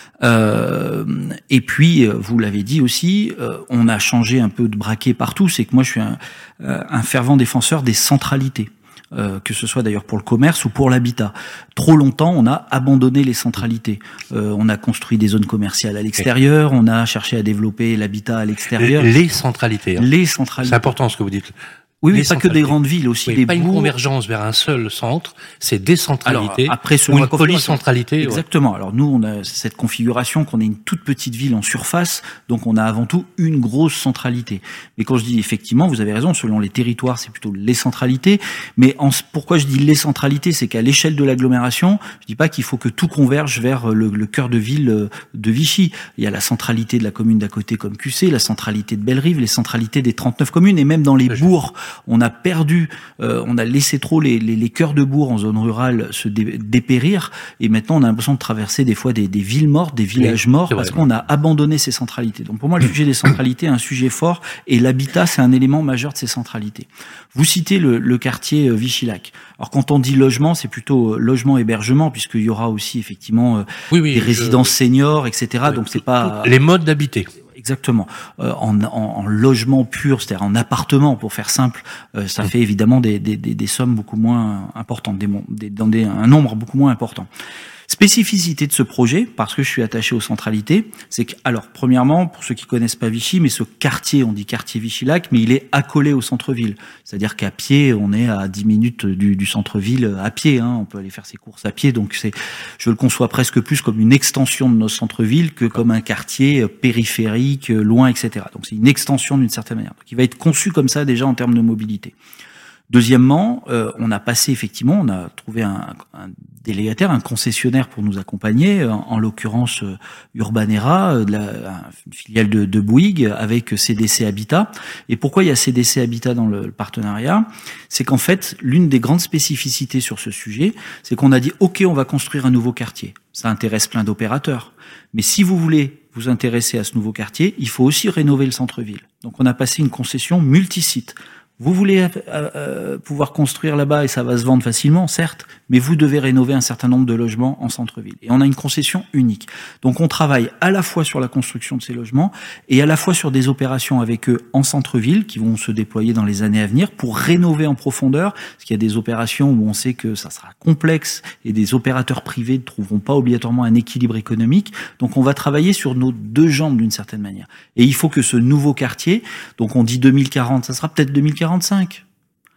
Euh, et puis, vous l'avez dit aussi, euh, on a changé un peu de braquet partout. C'est que moi, je suis un, un fervent défenseur des centralités. Euh, que ce soit d'ailleurs pour le commerce ou pour l'habitat. Trop longtemps, on a abandonné les centralités. Euh, on a construit des zones commerciales à l'extérieur, on a cherché à développer l'habitat à l'extérieur. Les centralités. Hein. Les centralités. C'est important ce que vous dites. Oui, mais pas que des grandes villes, aussi oui, des pas bourgs. Pas une convergence vers un seul centre, c'est décentralité. Alors, après, ou une polycentralité. Exactement. Ouais. Alors nous, on a cette configuration qu'on est une toute petite ville en surface, donc on a avant tout une grosse centralité. Mais quand je dis effectivement, vous avez raison, selon les territoires, c'est plutôt les centralités. Mais en, pourquoi je dis les centralités, c'est qu'à l'échelle de l'agglomération, je dis pas qu'il faut que tout converge vers le, le cœur de ville de Vichy. Il y a la centralité de la commune d'à côté comme Q C, la centralité de Bellerive, les centralités des trente-neuf communes, et même dans les bourgs. On a perdu, euh, on a laissé trop les, les, les cœurs de bourg en zone rurale se dé, dépérir, et maintenant on a l'impression de traverser des fois des, des villes mortes, des villages oui, morts, parce qu'on a abandonné ces centralités. Donc pour moi, le sujet des centralités est un sujet fort, et l'habitat, c'est un élément majeur de ces centralités. Vous citez le, le quartier Vichy-Lac. Alors quand on dit logement, c'est plutôt logement-hébergement, puisqu'il y aura aussi effectivement oui, oui, des résidences je... seniors, et cetera. Oui, donc c'est pas les modes d'habiter. Exactement. Euh, en, en, en logement pur, c'est-à-dire en appartement, pour faire simple, euh, ça fait évidemment des, des, des, des sommes beaucoup moins importantes, des, des, dans des, un nombre beaucoup moins important. Spécificité de ce projet, parce que je suis attaché aux centralités, c'est que, alors, premièrement, pour ceux qui connaissent pas Vichy, mais ce quartier, on dit quartier Vichy-Lac, mais il est accolé au centre-ville. C'est-à-dire qu'à pied, on est à dix minutes du, du centre-ville à pied, hein, on peut aller faire ses courses à pied, donc c'est, je le conçois presque plus comme une extension de nos centres-villes que comme un quartier périphérique, loin, et cetera. Donc c'est une extension d'une certaine manière. Donc il va être conçu comme ça déjà en termes de mobilité. Deuxièmement, euh, on a passé effectivement, on a trouvé un, un délégataire, un concessionnaire pour nous accompagner, en, en l'occurrence euh, Urbanera, euh, de la, une filiale de, de Bouygues, avec C D C Habitat. Et pourquoi il y a C D C Habitat dans le, le partenariat? C'est qu'en fait, l'une des grandes spécificités sur ce sujet, c'est qu'on a dit, OK, on va construire un nouveau quartier. Ça intéresse plein d'opérateurs. Mais si vous voulez vous intéresser à ce nouveau quartier, il faut aussi rénover le centre-ville. Donc on a passé une concession multisite. Vous voulez euh, euh, pouvoir construire là-bas et ça va se vendre facilement, certes, mais vous devez rénover un certain nombre de logements en centre-ville. Et on a une concession unique. Donc on travaille à la fois sur la construction de ces logements et à la fois sur des opérations avec eux en centre-ville qui vont se déployer dans les années à venir pour rénover en profondeur, parce qu'il y a des opérations où on sait que ça sera complexe et des opérateurs privés ne trouveront pas obligatoirement un équilibre économique. Donc on va travailler sur nos deux jambes d'une certaine manière. Et il faut que ce nouveau quartier, donc on dit deux mille quarante, ça sera peut-être deux mille quarante,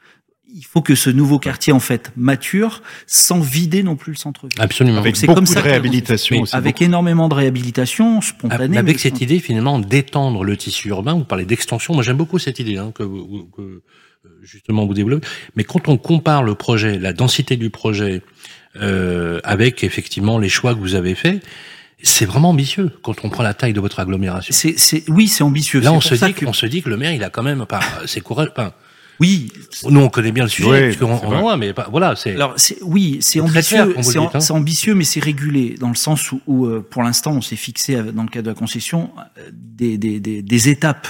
il faut que ce nouveau quartier, en fait, mature sans vider non plus le centre-ville. Absolument. Avec c'est beaucoup comme ça de réhabilitation oui, aussi. Avec beaucoup. énormément de réhabilitation spontanée. Avec mais cette sans... idée, finalement, d'étendre le tissu urbain, vous parlez d'extension. Moi, j'aime beaucoup cette idée hein, que, vous, que justement vous développez. Mais quand on compare le projet, la densité du projet, euh, avec effectivement les choix que vous avez faits, c'est vraiment ambitieux quand on prend la taille de votre agglomération. C'est, c'est, oui, c'est ambitieux. Là, c'est on se dit que... qu'on se dit que le maire, il a quand même pas, c'est courageux. Enfin, oui. Nous, on connaît bien le sujet, Oui, puisqu'on on voit, mais pas, voilà, c'est. Alors, c'est, oui, c'est C'est ambitieux, très clair, comme vous c'est, le dites, hein. c'est ambitieux, mais c'est régulé dans le sens où, où euh, pour l'instant, on s'est fixé dans le cadre de la concession des, des, des, des étapes.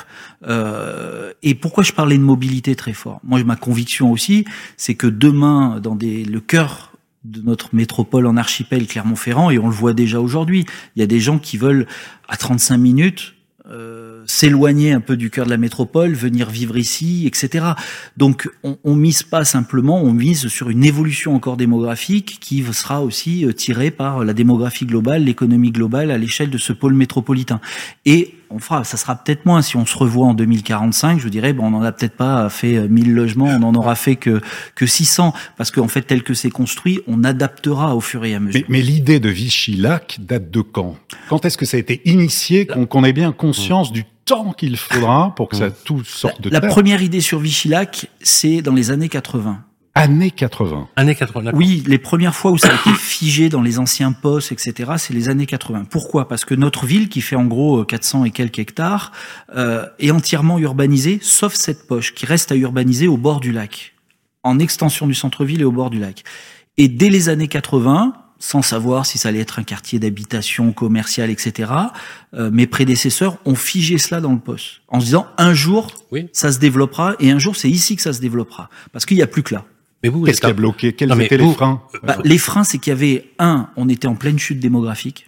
Euh, et pourquoi je parlais de mobilité très fort? Moi, ma conviction aussi, c'est que demain, dans des, le cœur de notre métropole en archipel Clermont-Ferrand, et on le voit déjà aujourd'hui, il y a des gens qui veulent à trente-cinq minutes euh, s'éloigner un peu du cœur de la métropole, venir vivre ici, et cetera. Donc on, on mise pas simplement, on mise sur une évolution encore démographique qui sera aussi tirée par la démographie globale, l'économie globale à l'échelle de ce pôle métropolitain. Et on fera, ça sera peut-être moins si on se revoit en deux mille quarante-cinq, je dirais, bon, on n'en a peut-être pas fait mille logements, on n'en aura fait que, que six cents, parce qu'en fait, tel que c'est construit, on adaptera au fur et à mesure. Mais, mais l'idée de Vichy-Lac date de quand? Quand est-ce que ça a été initié, qu'on, qu'on ait bien conscience mmh. du temps qu'il faudra pour que ça tout sorte de la, terre? La première idée sur Vichy-Lac, c'est dans les années quatre-vingts. Années quatre-vingts. Années quatre-vingts, d'accord. Oui, les premières fois où ça a été figé dans les anciens postes, et cetera, c'est les années quatre-vingts. Pourquoi? Parce que notre ville, qui fait en gros quatre cents et quelques hectares, euh, est entièrement urbanisée, sauf cette poche qui reste à urbaniser au bord du lac, en extension du centre-ville et au bord du lac. Et dès les années quatre-vingts, sans savoir si ça allait être un quartier d'habitation commerciale, et cetera, euh, mes prédécesseurs ont figé cela dans le poste, en se disant un jour, oui. ça se développera, et un jour, c'est ici que ça se développera, parce qu'il n'y a plus que là. Mais vous, vous Qu'est-ce qui a bloqué? Quels non, étaient vous, les freins? bah, Les freins, c'est qu'il y avait, un, on était en pleine chute démographique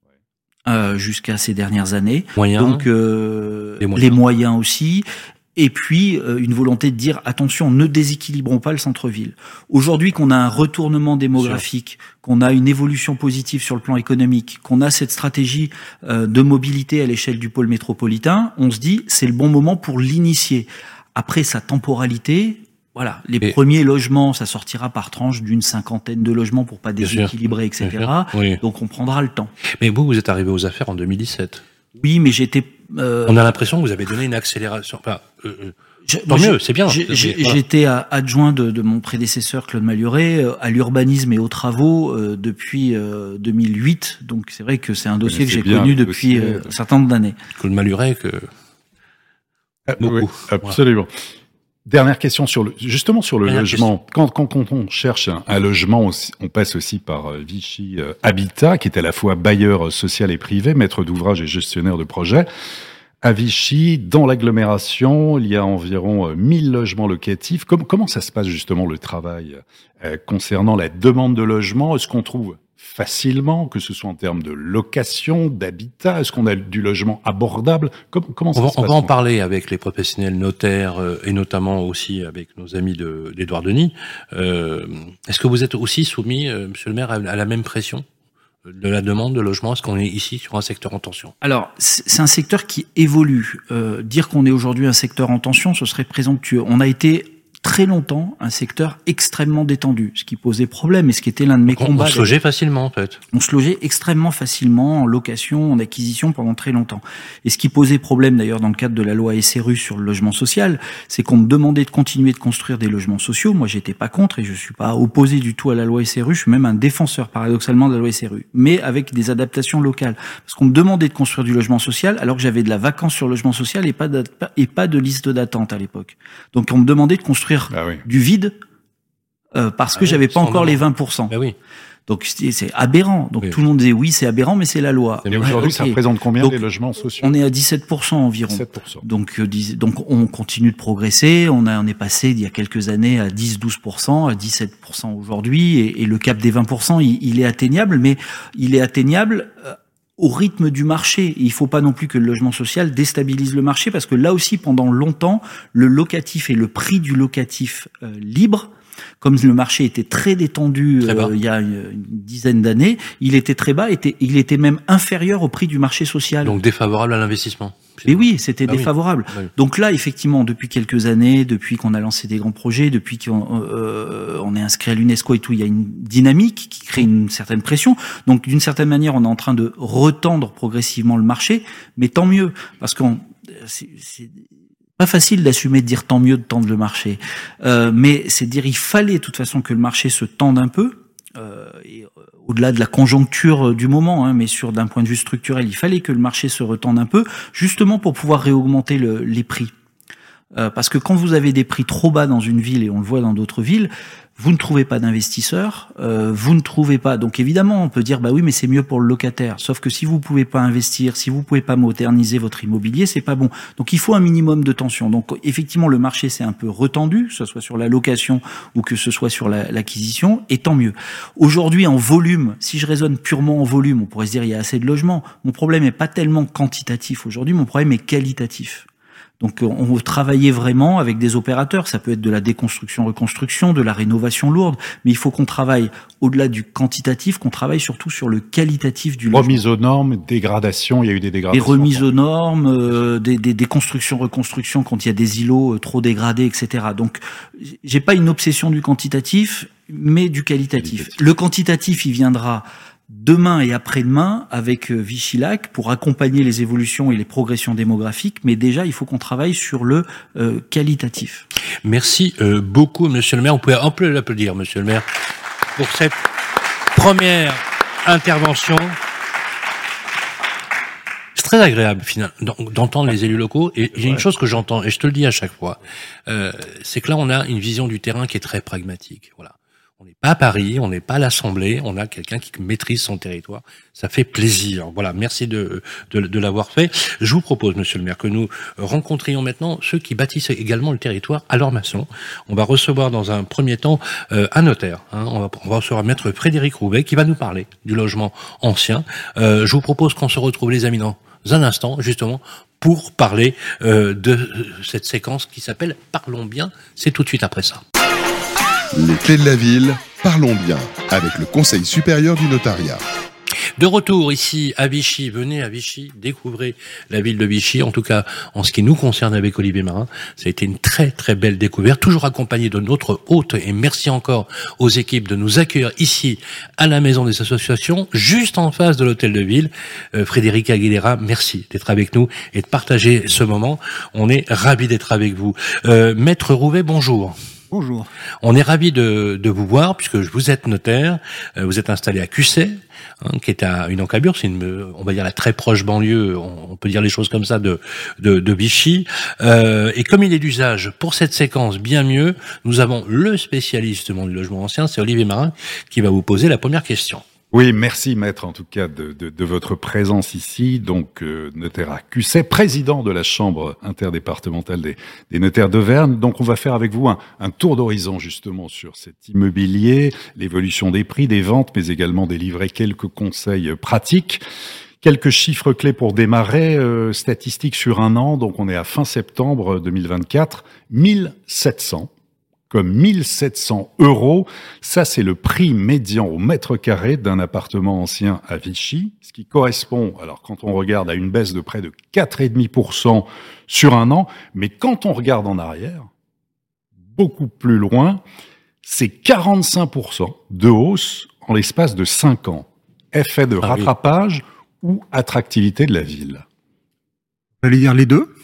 euh, jusqu'à ces dernières années. Moyens, Donc, euh, les, moyens. les moyens aussi. Et puis, euh, une volonté de dire, attention, ne déséquilibrons pas le centre-ville. Aujourd'hui, qu'on a un retournement démographique, qu'on a une évolution positive sur le plan économique, qu'on a cette stratégie euh, de mobilité à l'échelle du pôle métropolitain, on se dit, c'est le bon moment pour l'initier. Après sa temporalité... Voilà, les et premiers logements, ça sortira par tranche d'une cinquantaine de logements pour pas déséquilibrer, et cetera. Oui. Donc on prendra le temps. Mais vous, vous êtes arrivé aux affaires en deux mille dix-sept. Oui, mais j'étais... Euh... On a l'impression que vous avez donné une accélération. Enfin, euh, je, tant mieux, c'est bien. J'ai, j'ai, voilà. J'étais adjoint de, de mon prédécesseur Claude Maluret à l'urbanisme et aux travaux euh, depuis euh, deux mille huit. Donc c'est vrai que c'est un dossier que j'ai connu depuis euh, un certain nombre d'années. Claude Maluret, que... Ah, beaucoup. Oui, absolument. Voilà. Dernière question sur le, justement sur le Dernière logement. Quand, quand, quand on cherche un, un logement, on passe aussi par Vichy euh, Habitat, qui est à la fois bailleur social et privé, maître d'ouvrage et gestionnaire de projet. À Vichy, dans l'agglomération, il y a environ euh, mille logements locatifs. Comme, comment ça se passe justement le travail euh, concernant la demande de logement? Est-ce qu'on trouve facilement, que ce soit en termes de location, d'habitat? Est-ce qu'on a du logement abordable? Comment, comment ça on va, se passe? On va en parler avec les professionnels notaires euh, et notamment aussi avec nos amis de, d'Édouard Denis. Euh, est-ce que vous êtes aussi soumis, euh, monsieur le maire, à, à la même pression de la demande de logement? Est-ce qu'on est ici sur un secteur en tension? Alors, c'est un secteur qui évolue. Euh, dire qu'on est aujourd'hui un secteur en tension, ce serait présomptueux. On a été très longtemps un secteur extrêmement détendu, ce qui posait problème et ce qui était l'un de mes Donc combats. On se logeait facilement en fait. On se logeait extrêmement facilement en location, en acquisition pendant très longtemps. Et ce qui posait problème d'ailleurs dans le cadre de la loi S R U sur le logement social, c'est qu'on me demandait de continuer de construire des logements sociaux. Moi, j'étais pas contre et je suis pas opposé du tout à la loi S R U. Je suis même un défenseur paradoxalement de la loi S R U, mais avec des adaptations locales. Parce qu'on me demandait de construire du logement social alors que j'avais de la vacance sur le logement social et pas de, et pas de liste d'attente à l'époque. Donc on me demandait de construire Ah oui. du vide euh, parce ah que oui, j'avais pas encore demande. les vingt pour cent. Bah oui. Donc c'est aberrant. Donc oui. tout le monde disait oui, c'est aberrant, mais c'est la loi. Et aujourd'hui, okay. ça représente combien donc, les logements sociaux? On est à dix-sept pour cent environ. dix-sept pour cent. Donc euh, donc on continue de progresser. On a on est passé il y a quelques années à dix à douze pour cent, à dix-sept pour cent aujourd'hui, et, et le cap des vingt pour cent, il, il est atteignable, mais il est atteignable. Euh, au rythme du marché. Il ne faut pas non plus que le logement social déstabilise le marché, parce que là aussi, pendant longtemps, le locatif et le prix du locatif euh, libre, comme le marché était très détendu très euh, il y a une, une dizaine d'années, il était très bas, était, il était même inférieur au prix du marché social. Donc défavorable à l'investissement. Mais oui, c'était ah défavorable. Oui. Oui. Donc là, effectivement, depuis quelques années, depuis qu'on a lancé des grands projets, depuis qu'on euh, on est inscrit à l'UNESCO et tout, il y a une dynamique qui crée une certaine pression. Donc d'une certaine manière, on est en train de retendre progressivement le marché, mais tant mieux, parce qu'on c'est, c'est pas facile d'assumer de dire tant mieux de tendre le marché, euh, mais c'est dire il fallait de toute façon que le marché se tende un peu. Euh, et, euh, au-delà de la conjoncture euh, du moment, hein, mais sur d'un point de vue structurel, il fallait que le marché se retende un peu, justement pour pouvoir réaugmenter le, les prix. Euh, parce que quand vous avez des prix trop bas dans une ville, et on le voit dans d'autres villes, vous ne trouvez pas d'investisseurs, euh, vous ne trouvez pas. Donc évidemment, on peut dire bah oui, mais c'est mieux pour le locataire. Sauf que si vous pouvez pas investir, si vous pouvez pas moderniser votre immobilier, c'est pas bon. Donc il faut un minimum de tension. Donc effectivement, le marché s'est un peu retendu, que ce soit sur la location ou que ce soit sur la, l'acquisition, et tant mieux. Aujourd'hui, en volume, si je raisonne purement en volume, on pourrait se dire il y a assez de logements. Mon problème est pas tellement quantitatif aujourd'hui, mon problème est qualitatif. Donc on veut travailler vraiment avec des opérateurs, ça peut être de la déconstruction-reconstruction, de la rénovation lourde, mais il faut qu'on travaille au-delà du quantitatif, qu'on travaille surtout sur le qualitatif du logement. Remise aux normes, dégradation, il y a eu des dégradations. Des remises aux normes, euh, des, des déconstructions-reconstructions quand il y a des îlots trop dégradés, et cetera. Donc j'ai pas une obsession du quantitatif, mais du qualitatif. qualitatif. Le quantitatif, il viendra demain et après-demain avec Vichy Lac pour accompagner les évolutions et les progressions démographiques, mais déjà il faut qu'on travaille sur le euh, qualitatif. Merci euh, beaucoup, Monsieur le maire. Vous pouvez un peu l'applaudir, Monsieur le maire, pour cette première intervention. C'est très agréable finalement d'entendre les élus locaux. Et il y a une chose que j'entends, et je te le dis à chaque fois, euh, c'est que là on a une vision du terrain qui est très pragmatique. Voilà. On n'est pas à Paris, on n'est pas à l'Assemblée, on a quelqu'un qui maîtrise son territoire. Ça fait plaisir. Voilà, merci de, de, de l'avoir fait. Je vous propose, Monsieur le maire, que nous rencontrions maintenant ceux qui bâtissent également le territoire à leur maçon. On va recevoir dans un premier temps euh, un notaire. Hein. On, va, on va recevoir Maître Frédéric Rouvet qui va nous parler du logement ancien. Euh, je vous propose qu'on se retrouve, les amis, dans un instant, justement, pour parler euh, de cette séquence qui s'appelle « Parlons bien ». C'est tout de suite après ça. Les clés de la ville, parlons bien, avec le Conseil supérieur du notariat. De retour ici à Vichy, venez à Vichy, découvrez la ville de Vichy, en tout cas en ce qui nous concerne avec Olivier Marin. Ça a été une très très belle découverte, toujours accompagnée de notre hôte, et merci encore aux équipes de nous accueillir ici à la Maison des Associations, juste en face de l'hôtel de ville. Euh, Frédéric Aguilera, merci d'être avec nous et de partager ce moment. On est ravis d'être avec vous. Euh, Maître Rouvet, bonjour. Bonjour. On est ravis de, de vous voir puisque vous êtes notaire, euh, vous êtes installé à Cusset, hein, qui est à une encabure, c'est une, on va dire la très proche banlieue, on, on peut dire les choses comme ça de de, de Vichy. Euh, et comme il est d'usage pour cette séquence bien mieux, nous avons le spécialiste du monde du logement ancien, c'est Olivier Marin, qui va vous poser la première question. Oui, merci maître en tout cas de, de, de votre présence ici, donc euh, notaire à Cusset, président de la Chambre interdépartementale des, des notaires d'Auvergne. Donc on va faire avec vous un, un tour d'horizon justement sur cet immobilier, l'évolution des prix, des ventes, mais également délivrer quelques conseils pratiques. Quelques chiffres clés pour démarrer, euh, statistiques sur un an, donc on est à fin septembre deux mille vingt-quatre, mille sept cents. Comme mille sept cents euros. Ça, c'est le prix médian au mètre carré d'un appartement ancien à Vichy, ce qui correspond, alors quand on regarde, à une baisse de près de quatre virgule cinq pour cent sur un an, mais quand on regarde en arrière, beaucoup plus loin, c'est quarante-cinq pour cent de hausse en l'espace de cinq ans. Effet de rattrapage ou attractivité de la ville? J'allais dire les deux.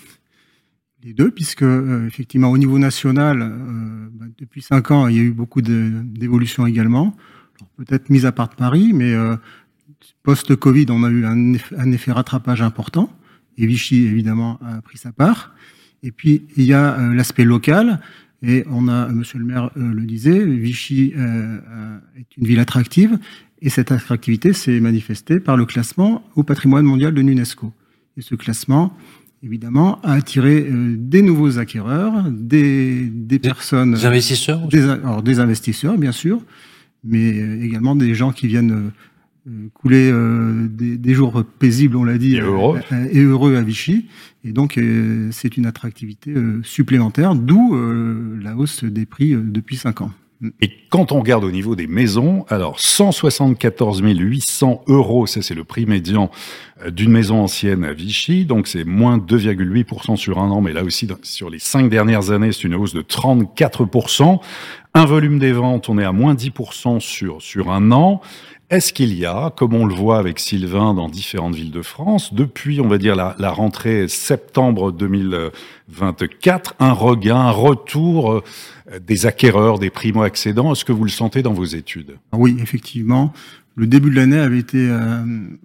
Les deux, puisque euh, effectivement au niveau national, euh, bah, depuis cinq ans, il y a eu beaucoup de, d'évolutions également. Alors, peut-être mis à part de Paris, mais euh, post-Covid, on a eu un effet, un effet rattrapage important. Et Vichy, évidemment, a pris sa part. Et puis, il y a euh, l'aspect local. Et on a, Monsieur le maire euh, le disait, Vichy euh, est une ville attractive. Et cette attractivité s'est manifestée par le classement au patrimoine mondial de l'UNESCO. Et ce classement, évidemment, a attiré euh, des nouveaux acquéreurs, des, des, des personnes... Des investisseurs des, alors, des investisseurs, bien sûr, mais euh, également des gens qui viennent euh, couler euh, des, des jours paisibles, on l'a dit, et heureux, euh, et heureux à Vichy. Et donc, euh, c'est une attractivité euh, supplémentaire, d'où euh, la hausse des prix euh, depuis cinq ans. Et quand on regarde au niveau des maisons, alors cent soixante-quatorze mille huit cents euros, ça c'est le prix médian d'une maison ancienne à Vichy, donc c'est moins deux virgule huit pour cent sur un an, mais là aussi sur les cinq dernières années, c'est une hausse de trente-quatre pour cent. Un volume des ventes, on est à moins dix pour cent sur, sur un an. Est-ce qu'il y a, comme on le voit avec Sylvain dans différentes villes de France, depuis, on va dire, la, la rentrée septembre deux mille vingt-quatre, un regain, un retour des acquéreurs, des primo-accédants? Est-ce que vous le sentez dans vos études? Oui, effectivement. Le début de l'année avait été euh,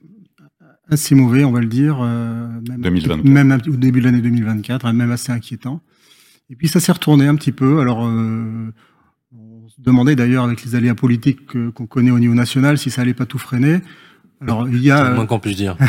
assez mauvais, on va le dire. Euh, même, deux mille vingt-quatre. Même au début de l'année deux mille vingt-quatre, même assez inquiétant. Et puis ça s'est retourné un petit peu. Alors... Euh, on se demandait d'ailleurs avec les aléas politiques que, qu'on connaît au niveau national si ça allait pas tout freiner. Alors il y a c'est le moins qu'on puisse dire.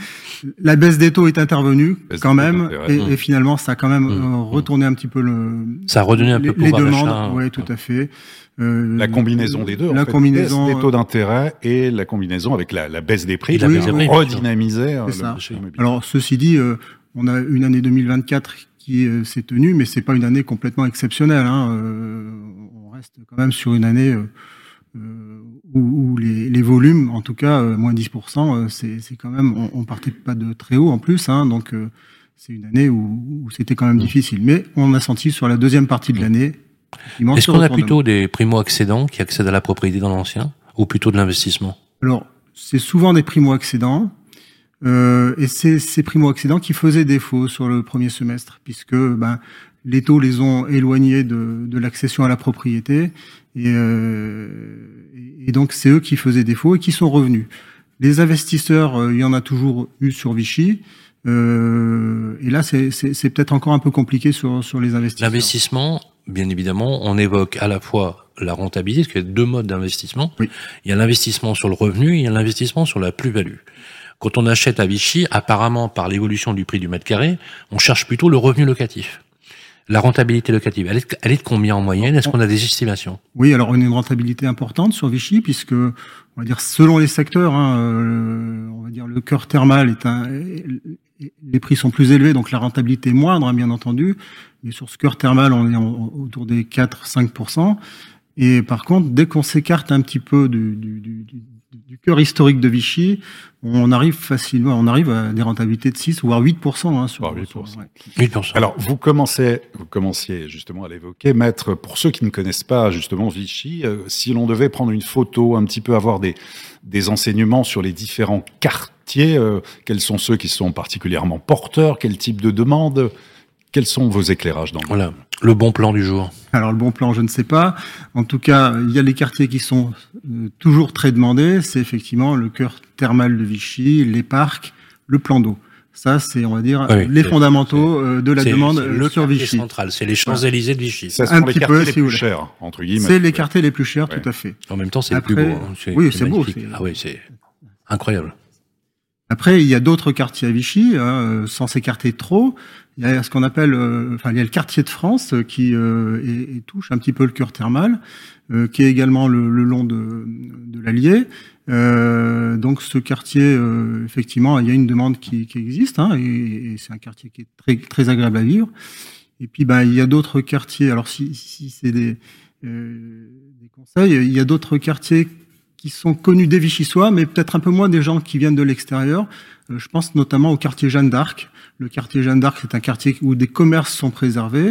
La baisse des taux est intervenue baisse quand même et, mmh. et finalement ça a quand même mmh. euh, retourné un petit peu le ça a redonné un les, peu pour les demandes. d'achat. Oui, tout à fait. Euh, la combinaison des deux. La en fait, combinaison baisse des taux d'intérêt et la combinaison avec la, la baisse des prix. Et la baisse des prix, redynamisait c'est le ça. marché immobilier. Alors ceci dit, euh, on a une année deux mille vingt-quatre qui euh, s'est tenue, mais c'est pas une année complètement exceptionnelle. Hein. Euh, on reste quand même sur une année euh, euh, où, où les, les volumes, en tout cas euh, moins dix pour cent, euh, c'est, c'est quand même, on, on partait pas de très haut en plus, hein, donc euh, c'est une année où, où c'était quand même mmh. difficile. Mais on a senti sur la deuxième partie de l'année. Est-ce qu'on a plutôt des primo-accédants qui accèdent à la propriété dans l'ancien, ou plutôt de l'investissement? Alors, c'est souvent des primo-accédants. Euh, et c'est ces primo-accédants qui faisaient défaut sur le premier semestre, puisque ben, les taux les ont éloignés de, de l'accession à la propriété, et, euh, et donc c'est eux qui faisaient défaut et qui sont revenus. Les investisseurs, euh, il y en a toujours eu sur Vichy, euh, et là c'est, c'est, c'est peut-être encore un peu compliqué sur, sur les investisseurs. L'investissement, bien évidemment, on évoque à la fois la rentabilité, parce qu'il y a deux modes d'investissement. Oui. Il y a l'investissement sur le revenu, et il y a l'investissement sur la plus-value. Quand on achète à Vichy, apparemment, par l'évolution du prix du mètre carré, on cherche plutôt le revenu locatif. La rentabilité locative, elle est, elle est de combien en moyenne? Est-ce qu'on a des estimations? Oui, alors on a une rentabilité importante sur Vichy, puisque, on va dire, selon les secteurs, hein, euh, on va dire le cœur thermal est un, les prix sont plus élevés, donc la rentabilité est moindre, hein, bien entendu. Mais sur ce cœur thermal, on est en, autour des quatre à cinq pour cent. Et par contre, dès qu'on s'écarte un petit peu du, du, du, du du cœur historique de Vichy, on arrive facilement, on arrive à des rentabilités de six voire huit pour cent. Hein, sur, ah, huit pour cent. Sur, ouais. huit pour cent. Alors, vous commencez, vous commenciez justement à l'évoquer, Maître, pour ceux qui ne connaissent pas justement Vichy, euh, si l'on devait prendre une photo, un petit peu avoir des, des enseignements sur les différents quartiers, euh, quels sont ceux qui sont particulièrement porteurs, quel type de demande, quels sont vos éclairages dans le Voilà, le bon plan du jour. Alors le bon plan, je ne sais pas. En tout cas, il y a les quartiers qui sont euh, toujours très demandés. C'est effectivement le cœur thermal de Vichy, les parcs, le plan d'eau. Ça, c'est, on va dire, oui, les fondamentaux euh, de la c'est, demande c'est le sur Vichy. Central, c'est les Champs-Élysées de Vichy. Ça, ce un sont les petit quartiers peu, les si plus chers, entre guillemets. C'est les quartiers les plus chers, ouais. tout à fait. En même temps, c'est Après, le plus beau. Hein. C'est, oui, c'est, c'est beau. c'est... Ah oui, c'est incroyable. Après, il y a d'autres quartiers à Vichy, hein, sans s'écarter trop. Il y a ce qu'on appelle, euh, enfin, il y a le quartier de France qui euh, et, et touche un petit peu le cœur thermal, euh, qui est également le, le long de, de l'Allier. Euh, donc, ce quartier, euh, effectivement, il y a une demande qui, qui existe, hein, et, et c'est un quartier qui est très très agréable à vivre. Et puis, ben, il y a d'autres quartiers. Alors, si, si c'est des, euh, des conseils, il y a d'autres quartiers qui sont connus des Vichysois, mais peut-être un peu moins des gens qui viennent de l'extérieur. Euh, je pense notamment au quartier Jeanne d'Arc. Le quartier Jeanne d'Arc, c'est un quartier où des commerces sont préservés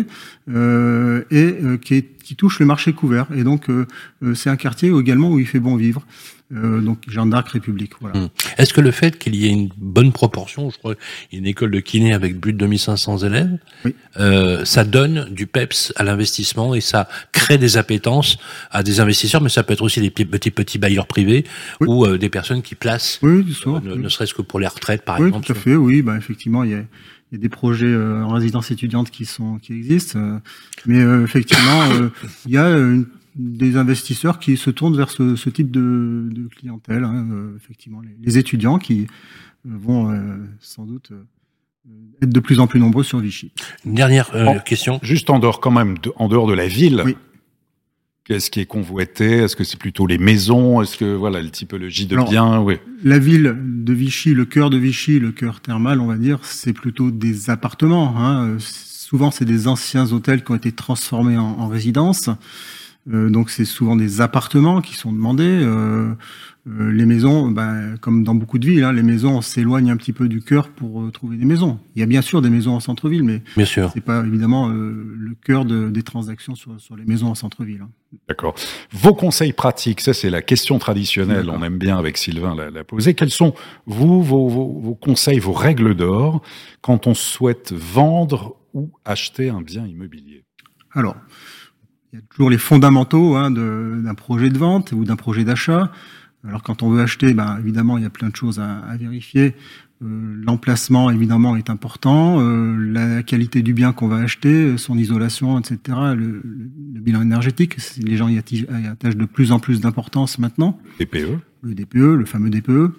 euh, et euh, qui, est, qui touche le marché couvert. Et donc, euh, c'est un quartier également où il fait bon vivre. Euh, donc, Jeanne d'Arc, République. Voilà. Mmh. Est-ce que le fait qu'il y ait une bonne proportion, je crois, il y a une école de kiné avec plus de deux mille cinq cents élèves, oui. euh, ça donne du peps à l'investissement et ça crée des appétences à des investisseurs, mais ça peut être aussi des petits petits bailleurs privés oui. ou euh, des personnes qui placent, oui, du soir, euh, oui. ne, ne serait-ce que pour les retraites, par oui, exemple. Oui, tout à fait. Oui, bah effectivement, il y a il y a des projets euh, en résidence étudiante qui sont qui existent, euh, mais euh, effectivement, euh, il y a une des investisseurs qui se tournent vers ce, ce type de, de clientèle, hein, euh, effectivement, les, les étudiants qui euh, vont euh, sans doute euh, être de plus en plus nombreux sur Vichy. Une dernière euh, en, question. Juste en dehors quand même, de, en dehors de la ville, oui. Qu'est-ce qui est convoité? Est-ce que c'est plutôt les maisons? Est-ce que, voilà, la typologie de Alors, biens? Oui. La ville de Vichy, le cœur de Vichy, le cœur thermal, on va dire, c'est plutôt des appartements. Hein. Souvent, c'est des anciens hôtels qui ont été transformés en, en résidences. Euh, donc c'est souvent des appartements qui sont demandés. Euh, euh, les maisons, ben, comme dans beaucoup de villes, hein, les maisons s'éloignent un petit peu du cœur pour euh, trouver des maisons. Il y a bien sûr des maisons en centre-ville, mais bien sûr, c'est pas évidemment euh, le cœur de, des transactions sur, sur les maisons en centre-ville. Hein. D'accord. Vos conseils pratiques, ça c'est la question traditionnelle, D'accord. on aime bien avec Sylvain la, la poser. Quels sont, vous, vos, vos, vos conseils, vos règles d'or quand on souhaite vendre ou acheter un bien immobilier? Alors, il y a toujours les fondamentaux hein, de, d'un projet de vente ou d'un projet d'achat. Alors quand on veut acheter, ben, évidemment, il y a plein de choses à, à vérifier. Euh, l'emplacement, évidemment, est important. Euh, la qualité du bien qu'on va acheter, son isolation, et cetera. Le, le, le bilan énergétique, les gens y attachent de plus en plus d'importance maintenant. D P E. Le D P E, le fameux D P E.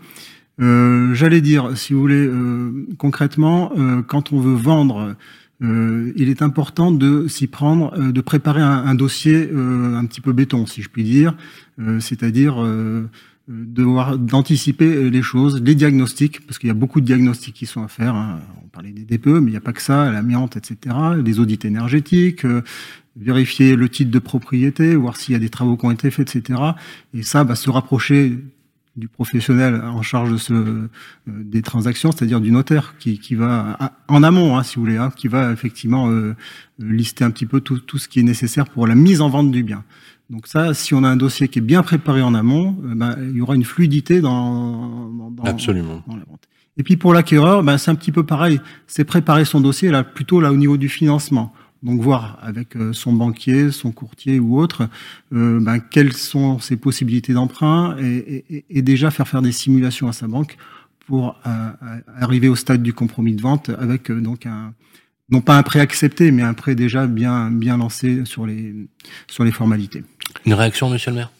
Euh, j'allais dire, si vous voulez, euh, concrètement, euh, quand on veut vendre... Euh, il est important de s'y prendre, euh, de préparer un, un dossier euh, un petit peu béton, si je puis dire, euh, c'est-à-dire euh, devoir d'anticiper les choses, les diagnostics, parce qu'il y a beaucoup de diagnostics qui sont à faire. Hein. On parlait des D P E, mais il n'y a pas que ça, l'amiante, et cetera. Les audits énergétiques, euh, vérifier le titre de propriété, voir s'il y a des travaux qui ont été faits, et cetera. Et ça, bah, se rapprocher du professionnel en charge de ce, euh, des transactions, c'est-à-dire du notaire qui, qui va à, en amont, hein, si vous voulez, hein, qui va effectivement euh, lister un petit peu tout, tout ce qui est nécessaire pour la mise en vente du bien. Donc ça, si on a un dossier qui est bien préparé en amont, euh, ben, il y aura une fluidité dans, dans, dans, Absolument. dans la vente. Et puis pour l'acquéreur, ben, c'est un petit peu pareil, c'est préparer son dossier là plutôt là au niveau du financement. Donc voir avec euh, son banquier, son courtier ou autre, euh, ben, quelles sont ses possibilités d'emprunt et, et, et déjà faire faire des simulations à sa banque pour euh, arriver au stade du compromis de vente avec euh, donc un non pas un prêt accepté, mais un prêt déjà bien bien lancé sur les sur les formalités. Une réaction, monsieur le maire?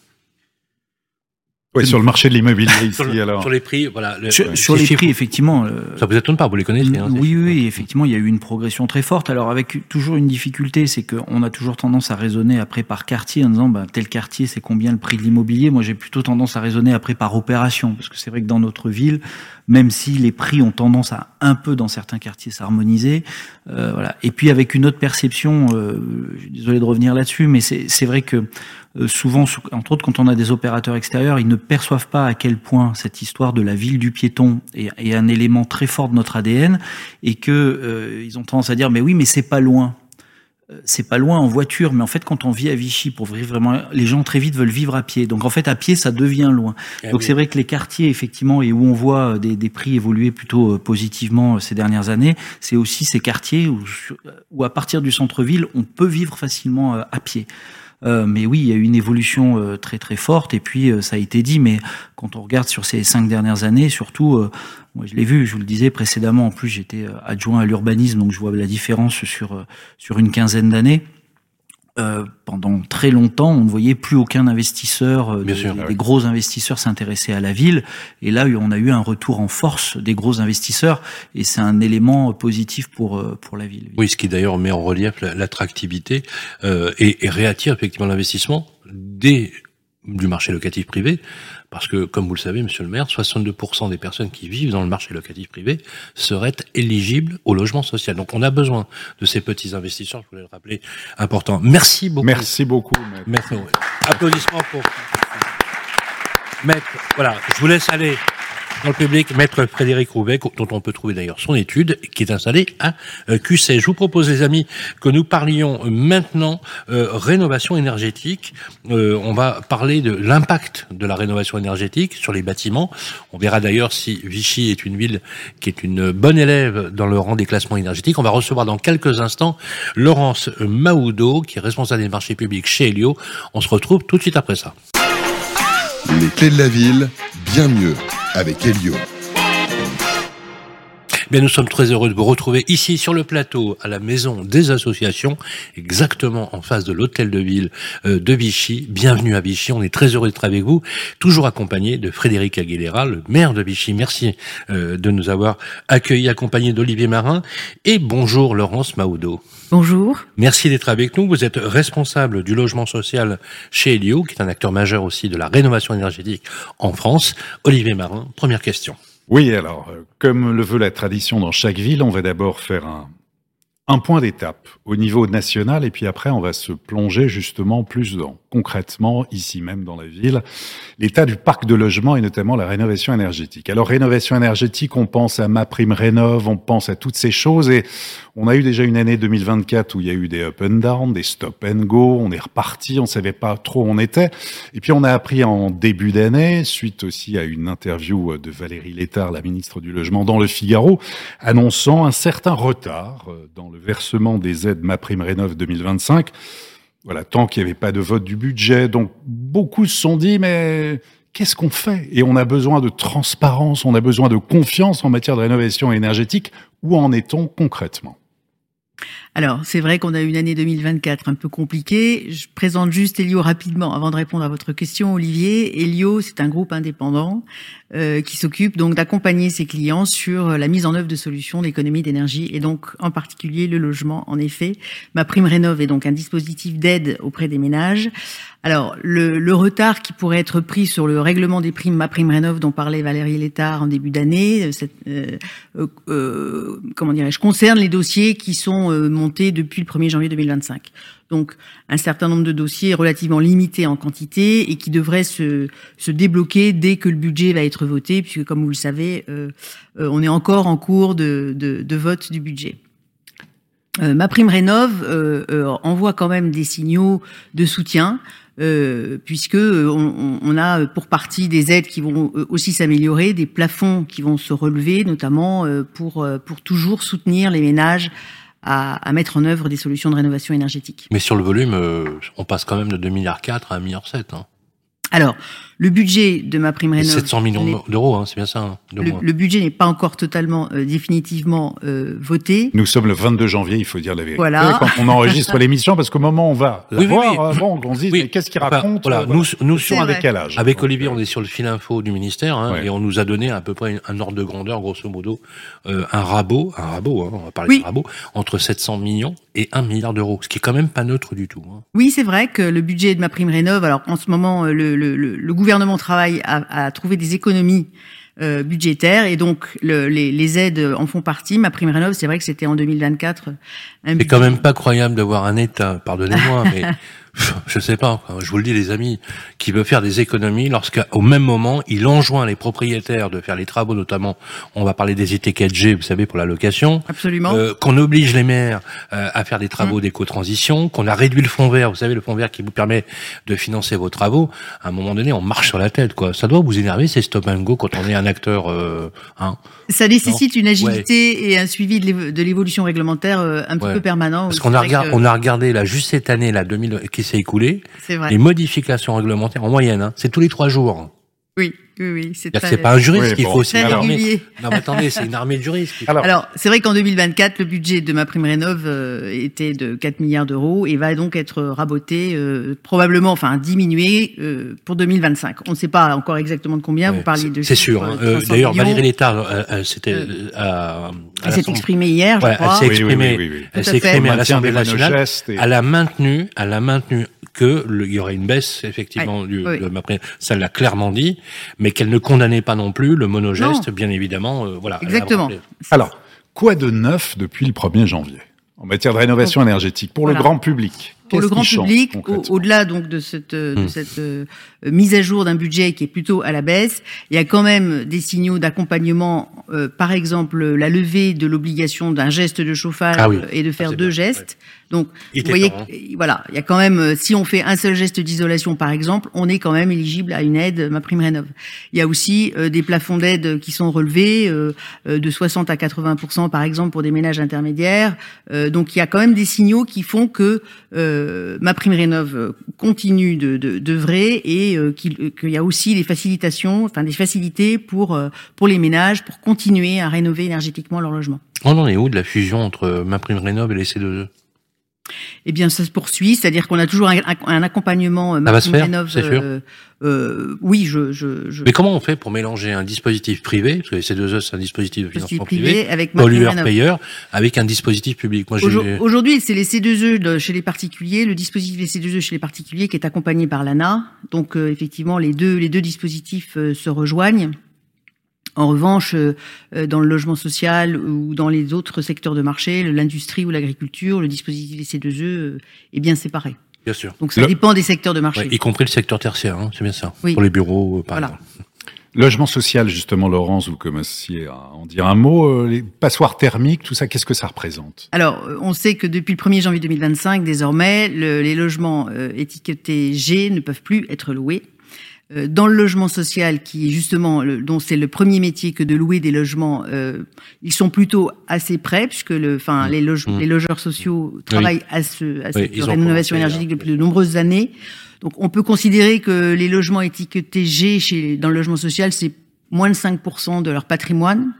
Oui, sur le marché de l'immobilier ici, sur, le, alors. Sur les prix, voilà. Le, sur, sur les prix, effectivement. Euh, ça vous étonne pas, vous les connaissez, hein, oui, oui, oui, effectivement, il y a eu une progression très forte. Alors, avec toujours une difficulté, c'est qu'on a toujours tendance à raisonner après par quartier, en disant, bah, tel quartier, c'est combien le prix de l'immobilier. Moi, j'ai plutôt tendance à raisonner après par opération, parce que c'est vrai que dans notre ville, même si les prix ont tendance à un peu, dans certains quartiers, s'harmoniser, euh, voilà. Et puis, avec une autre perception, euh, je suis désolé de revenir là-dessus, mais c'est, c'est vrai que Euh, souvent, entre autres, quand on a des opérateurs extérieurs, ils ne perçoivent pas à quel point cette histoire de la ville du piéton est, est un élément très fort de notre A D N, et que euh, ils ont tendance à dire mais oui, mais c'est pas loin. Euh, c'est pas loin en voiture, mais en fait, quand on vit à Vichy, pour vivre vraiment, les gens très vite veulent vivre à pied. Donc en fait, à pied, ça devient loin. Ah Donc oui. C'est vrai que les quartiers, effectivement, et où on voit des, des prix évoluer plutôt positivement ces dernières années, c'est aussi ces quartiers où, où à partir du centre-ville, on peut vivre facilement à pied. Euh, mais oui, il y a eu une évolution euh, très très forte, et puis euh, ça a été dit, mais quand on regarde sur ces cinq dernières années, surtout, euh, moi je l'ai vu, je vous le disais précédemment, en plus j'étais adjoint à l'urbanisme, donc je vois la différence sur euh, sur une quinzaine d'années. Euh, pendant très longtemps, on ne voyait plus aucun investisseur, euh, des, sûr, des, ouais. des gros investisseurs s'intéresser à la ville. Et là, on a eu un retour en force des gros investisseurs, et c'est un élément positif pour pour la ville. Oui, ce qui d'ailleurs met en relief l'attractivité euh, et, et réattire effectivement l'investissement des du marché locatif privé, parce que, comme vous le savez, monsieur le maire, soixante-deux pour cent des personnes qui vivent dans le marché locatif privé seraient éligibles au logement social. Donc, on a besoin de ces petits investisseurs, je voulais le rappeler, important. Merci beaucoup. Merci beaucoup, maître. Maître. Applaudissements pour maître. Voilà, je vous laisse aller dans le public, maître Frédéric Rouvet, dont on peut trouver d'ailleurs son étude, qui est installé à Q C. Je vous propose, les amis, que nous parlions maintenant euh, rénovation énergétique. Euh, on va parler de l'impact de la rénovation énergétique sur les bâtiments. On verra d'ailleurs si Vichy est une ville qui est une bonne élève dans le rang des classements énergétiques. On va recevoir dans quelques instants Laurence Mahoudeau, qui est responsable des marchés publics chez Elio. On se retrouve tout de suite après ça. Les clés de la ville, bien mieux avec Elio. Bien, nous sommes très heureux de vous retrouver ici sur le plateau à la Maison des Associations, exactement en face de l'hôtel de ville de Vichy. Bienvenue à Vichy, on est très heureux d'être avec vous, toujours accompagné de Frédéric Aguilera, le maire de Vichy. Merci euh, de nous avoir accueillis, accompagné d'Olivier Marin. Et bonjour Laurence Mahoudeau. Bonjour. Merci d'être avec nous. Vous êtes responsable du logement social chez Elio, qui est un acteur majeur aussi de la rénovation énergétique en France. Olivier Marin, première question. Oui, alors, comme le veut la tradition dans chaque ville, on va d'abord faire un, Un point d'étape au niveau national et puis après on va se plonger justement plus dans, concrètement, ici même dans la ville, l'état du parc de logement et notamment la rénovation énergétique. Alors rénovation énergétique, on pense à MaPrimeRénov', on pense à toutes ces choses et on a eu déjà une année deux mille vingt-quatre où il y a eu des up and down, des stop and go, on est reparti, on savait pas trop où on était. Et puis on a appris en début d'année, suite aussi à une interview de Valérie Létard, la ministre du Logement, dans Le Figaro, annonçant un certain retard dans le versement des aides MaPrimeRénov' deux mille vingt-cinq. Voilà, tant qu'il n'y avait pas de vote du budget. Donc, beaucoup se sont dit, mais qu'est-ce qu'on fait? Et on a besoin de transparence, on a besoin de confiance en matière de rénovation énergétique. Où en est-on concrètement? Alors, c'est vrai qu'on a eu une année deux mille vingt-quatre un peu compliquée. Je présente juste Elio rapidement avant de répondre à votre question, Olivier. Elio, c'est un groupe indépendant euh, qui s'occupe donc d'accompagner ses clients sur la mise en œuvre de solutions d'économie d'énergie et donc en particulier le logement. En effet, MaPrimeRénov' est donc un dispositif d'aide auprès des ménages. Alors, le, le retard qui pourrait être pris sur le règlement des primes MaPrimeRénov' dont parlait Valérie Létard en début d'année, cette, euh, euh, euh, comment dirais-je, concerne les dossiers qui sont euh, montés depuis le premier janvier deux mille vingt-cinq. Donc, un certain nombre de dossiers relativement limités en quantité et qui devraient se, se débloquer dès que le budget va être voté, puisque comme vous le savez, euh, euh, on est encore en cours de, de, de vote du budget. Euh, MaPrimeRénov' euh, euh, envoie quand même des signaux de soutien. Euh, puisque on, on a pour partie des aides qui vont aussi s'améliorer, des plafonds qui vont se relever, notamment pour pour toujours soutenir les ménages à, à mettre en œuvre des solutions de rénovation énergétique. Mais sur le volume, euh, on passe quand même de deux virgule quatre milliards à un virgule sept milliard. Hein. Alors, le budget de MaPrimeRénov'... sept cents millions d'euros, hein, c'est bien ça. Hein, le, le budget n'est pas encore totalement, euh, définitivement euh, voté. Nous sommes le vingt-deux janvier, il faut dire la vérité. Voilà. Quand on enregistre l'émission, parce qu'au moment où on va la oui, voir, oui, oui. bon, on se dit, oui. mais qu'est-ce qu'il enfin, raconte voilà, voilà. Nous, nous sur un décalage. Avec Donc, Olivier, euh... on est sur le fil info du ministère, hein, ouais. et on nous a donné à peu près un ordre de grandeur, grosso modo, euh, un rabot, un rabot, hein, on va parler oui. de rabot, entre sept cents millions et un milliard d'euros, ce qui est quand même pas neutre du tout. Hein. Oui, c'est vrai que le budget de MaPrimeRénov', alors en ce moment, le, le, le, le gouvernement travaille à, à trouver des économies euh, budgétaires et donc le, les, les aides en font partie. MaPrimeRénov', c'est vrai que c'était en deux mille vingt-quatre. Un c'est quand même pas croyable d'avoir un État, pardonnez-moi, mais je sais pas, je vous le dis les amis, qui veut faire des économies lorsqu'au même moment, il enjoint les propriétaires de faire les travaux, notamment, on va parler des I T quatre G, vous savez, pour la location. Absolument. Euh, qu'on oblige les maires euh, à faire des travaux mmh. d'éco-transition, qu'on a réduit le fonds vert, vous savez, le fonds vert qui vous permet de financer vos travaux. À un moment donné, on marche sur la tête, quoi. Ça doit vous énerver, ces stop and go, quand on est un acteur, euh, hein. Ça nécessite non une agilité ouais. et un suivi de l'évolution réglementaire euh, un petit ouais. peu permanent. Parce qu'on a regardé, que... on a regardé là, juste cette année, là, deux mille, qui s'est écoulée, c'est vrai. Les modifications réglementaires en moyenne, hein, c'est tous les trois jours. Oui, oui, oui. C'est, très... c'est pas un juriste oui, qu'il bon. faut, c'est une armée. Non, mais attendez, c'est une armée de juristes. Alors, Alors c'est vrai qu'en deux mille vingt-quatre, le budget de MaPrimeRénov' euh, était de quatre milliards d'euros et va donc être raboté, euh, probablement, enfin diminué euh, pour deux mille vingt-cinq. On ne sait pas encore exactement de combien. Ouais, vous parliez de. C'est sûr. Hein. Euh, d'ailleurs, Valérie Létard, euh, euh, c'était. Euh, à, elle s'est exprimée hier, je ouais, crois. Elle s'est exprimée. Oui, oui, oui, oui. Elle s'est exprimée à l'Assemblée nationale. Et... Elle a maintenu, elle a maintenu que le, il y aurait une baisse effectivement ouais, du, oui. de MaPrimeRénov'. Ça l'a clairement dit, mais qu'elle ne condamnait pas non plus le monogeste, non. bien évidemment. Euh, voilà. Exactement. Alors, quoi de neuf depuis le premier janvier en matière de rénovation Donc, énergétique pour voilà. le grand public? Pour le grand public, au, au-delà donc de cette, de mmh. cette euh, mise à jour d'un budget qui est plutôt à la baisse, il y a quand même des signaux d'accompagnement, euh, par exemple la levée de l'obligation d'un geste de chauffage ah oui. et de faire ah, deux bien. gestes. Ouais. Donc, il vous voyez, temps, hein. voilà, il y a quand même, si on fait un seul geste d'isolation, par exemple, on est quand même éligible à une aide MaPrimeRénov'. Il y a aussi euh, des plafonds d'aide qui sont relevés euh, de soixante à quatre-vingts pour cent, par exemple, pour des ménages intermédiaires. Euh, donc, il y a quand même des signaux qui font que euh, MaPrimeRénov' continue de, de, d'œuvrer et euh, qu'il, qu'il y a aussi des facilitations, enfin des facilités pour euh, pour les ménages pour continuer à rénover énergétiquement leur logement. On en est où de la fusion entre MaPrimeRénov' et les C deux E? Eh bien, ça se poursuit, c'est-à-dire qu'on a toujours un, un accompagnement. Ça va se faire, c'est sûr. Euh, euh, oui, je, je, je. Mais comment on fait pour mélanger un dispositif privé, parce que les C deux E c'est un dispositif de financement privé, privé avec pollueur-payeur, avec un dispositif public. Moi, j'ai... Aujourd'hui, c'est les C deux E de, chez les particuliers, le dispositif des C deux E chez les particuliers qui est accompagné par l'A N A. Donc, euh, effectivement, les deux, les deux dispositifs euh, se rejoignent. En revanche, euh, dans le logement social ou dans les autres secteurs de marché, l'industrie ou l'agriculture, le dispositif des C deux E euh, est bien séparé. Bien sûr. Donc ça le... dépend des secteurs de marché. Ouais, y compris le secteur tertiaire, hein, c'est bien ça. Oui. Pour les bureaux, par voilà. exemple. Logement social, justement, Laurence, vous commenciez à en dire un mot. Les passoires thermiques, tout ça, qu'est-ce que ça représente? Alors, on sait que depuis le premier janvier deux mille vingt-cinq, désormais, le, les logements euh, étiquetés G ne peuvent plus être loués. Euh, dans le logement social, qui est justement, le, dont c'est le premier métier que de louer des logements, euh, ils sont plutôt assez prêts, puisque le, enfin, mmh. les, loge, mmh. les logeurs sociaux travaillent oui. à, ce, à cette oui, rénovation énergétique depuis de nombreuses années. Donc, on peut considérer que les logements étiquetés G chez, dans le logement social, c'est moins de cinq pour cent de leur patrimoine.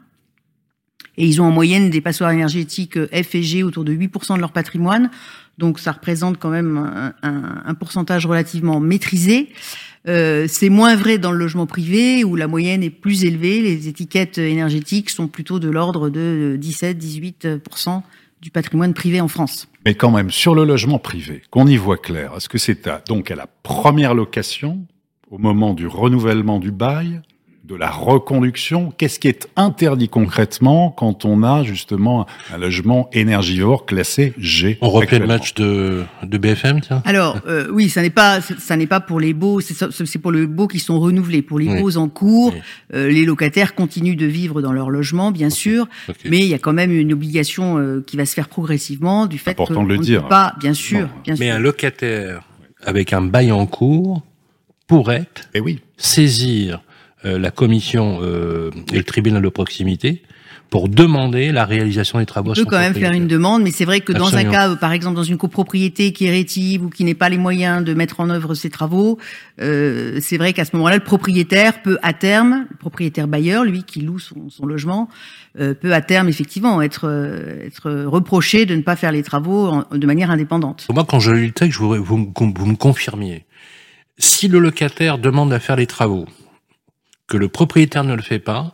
Et ils ont en moyenne des passoires énergétiques F et G autour de huit pour cent de leur patrimoine. Donc, ça représente quand même un, un, un pourcentage relativement maîtrisé. Euh, c'est moins vrai dans le logement privé où la moyenne est plus élevée. Les étiquettes énergétiques sont plutôt de l'ordre de dix-sept à dix-huit pour cent du patrimoine privé en France. Mais quand même, sur le logement privé, qu'on y voit clair, est-ce que c'est à, donc à la première location, au moment du renouvellement du bail, de la reconduction? Qu'est-ce qui est interdit concrètement quand on a justement un logement énergivore classé G? On replay le match de, de B F M, tiens. Alors, euh, oui, ça n'est pas, ça n'est pas pour les baux, c'est, c'est pour les baux qui sont renouvelés. Pour les oui. baux en cours, oui. euh, les locataires continuent de vivre dans leur logement, bien okay. sûr, okay. mais il y a quand même une obligation euh, qui va se faire progressivement du fait important que de le on dire. ne peut pas, bien sûr, non. bien mais sûr. un locataire avec un bail en cours pourrait eh oui. saisir Euh, la commission euh, et le tribunal de proximité pour demander la réalisation des travaux. On peut quand même faire une demande, mais c'est vrai que Absolument. dans un cas, par exemple dans une copropriété qui est rétive ou qui n'est pas les moyens de mettre en œuvre ces travaux, euh, c'est vrai qu'à ce moment-là, le propriétaire peut à terme, le propriétaire bailleur, lui qui loue son, son logement, euh, peut à terme effectivement être euh, être reproché de ne pas faire les travaux en, de manière indépendante. Moi, quand je lis le texte, je voudrais vous, vous me confirmiez. Si le locataire demande à faire les travaux, que le propriétaire ne le fait pas,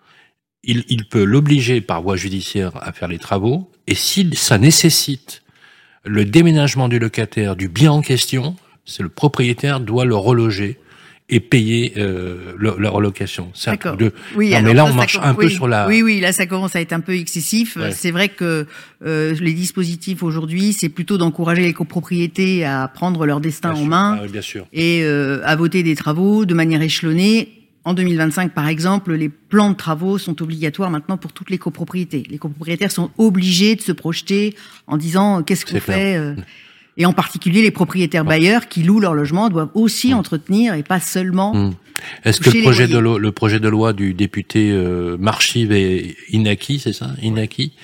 il, il peut l'obliger par voie judiciaire à faire les travaux, et si ça nécessite le déménagement du locataire du bien en question, c'est le propriétaire doit le reloger et payer euh, le, la relocation. C'est D'accord. Un truc de... Oui, non, alors mais là, ça, on marche ça, un oui, peu sur la... Oui, oui, là, ça commence à être un peu excessif. Ouais. C'est vrai que euh, les dispositifs aujourd'hui, c'est plutôt d'encourager les copropriétés à prendre leur destin bien en sûr. main Ah, bien sûr. et euh, à voter des travaux de manière échelonnée. En deux mille vingt-cinq, par exemple, les plans de travaux sont obligatoires maintenant pour toutes les copropriétés. Les copropriétaires sont obligés de se projeter en disant qu'est-ce qu'on fait euh, et en particulier les propriétaires bailleurs qui louent leur logement doivent aussi mmh. entretenir et pas seulement. Mmh. Est-ce que le projet de loi, le projet de loi du député euh, Marchive et Inaki, c'est ça, Inaki,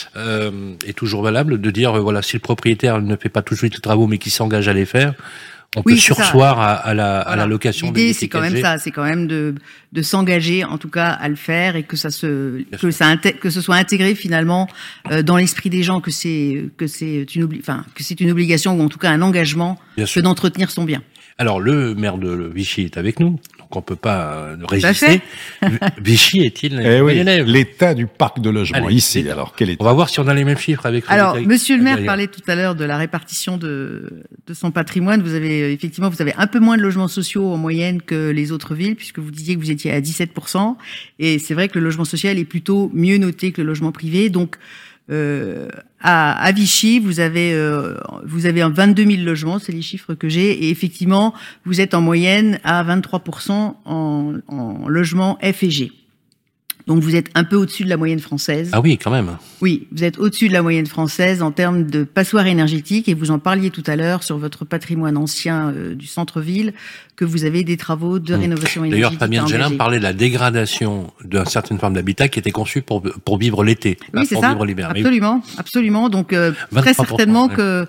euh, est toujours valable de dire euh, voilà, si le propriétaire ne fait pas tout de suite les travaux mais qui s'engage à les faire, on oui, peut sursoir à, à la, voilà. à la location. L'idée, c'est quand même ça, c'est quand même de, de s'engager, en tout cas, à le faire et que ça se, Bien que sûr. ça, que ce soit intégré finalement euh, dans l'esprit des gens que c'est, que c'est une, obli- enfin, que c'est une obligation ou en tout cas un engagement que d'entretenir son bien. Alors, le maire de Vichy est avec nous, donc on peut pas euh, résister. Vichy est-il eh oui, élève l'état du parc de logement Allez, ici. Alors, quel est On va voir si on a les mêmes chiffres avec. Alors, avec, Monsieur le maire avec parlait tout à l'heure de la répartition de de son patrimoine. Vous avez effectivement, vous avez un peu moins de logements sociaux en moyenne que les autres villes, puisque vous disiez que vous étiez à dix-sept pour cent. Et c'est vrai que le logement social est plutôt mieux noté que le logement privé. Donc, Euh, à, à Vichy, vous avez euh, vous avez vingt-deux mille logements, c'est les chiffres que j'ai, et effectivement, vous êtes en moyenne à vingt-trois pour cent en, en logements F et G. Donc vous êtes un peu au-dessus de la moyenne française. Ah oui, quand même. Oui, vous êtes au-dessus de la moyenne française en termes de passoires énergétiques, et vous en parliez tout à l'heure sur votre patrimoine ancien euh, du centre-ville, que vous avez des travaux de mmh. rénovation énergétique. D'ailleurs, Fabien Gélin parlait de la dégradation d'une certaine forme d'habitat qui était conçue pour pour vivre l'été, oui, pas c'est pour ça. vivre l'hiver. Absolument, absolument. Donc euh, très certainement ouais. que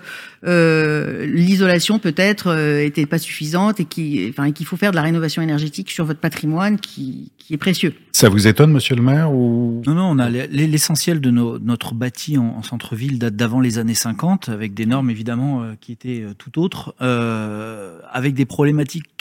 euh, l'isolation peut-être euh, était pas suffisante et qui, enfin, qu'il faut faire de la rénovation énergétique sur votre patrimoine qui qui est précieux. Ça vous étonne, Monsieur le maire, ou Non, non, on a l'essentiel de nos, notre bâti en, en centre-ville date d'avant les années cinquante, avec des normes évidemment euh, qui étaient euh, tout autres, euh, avec des problématiques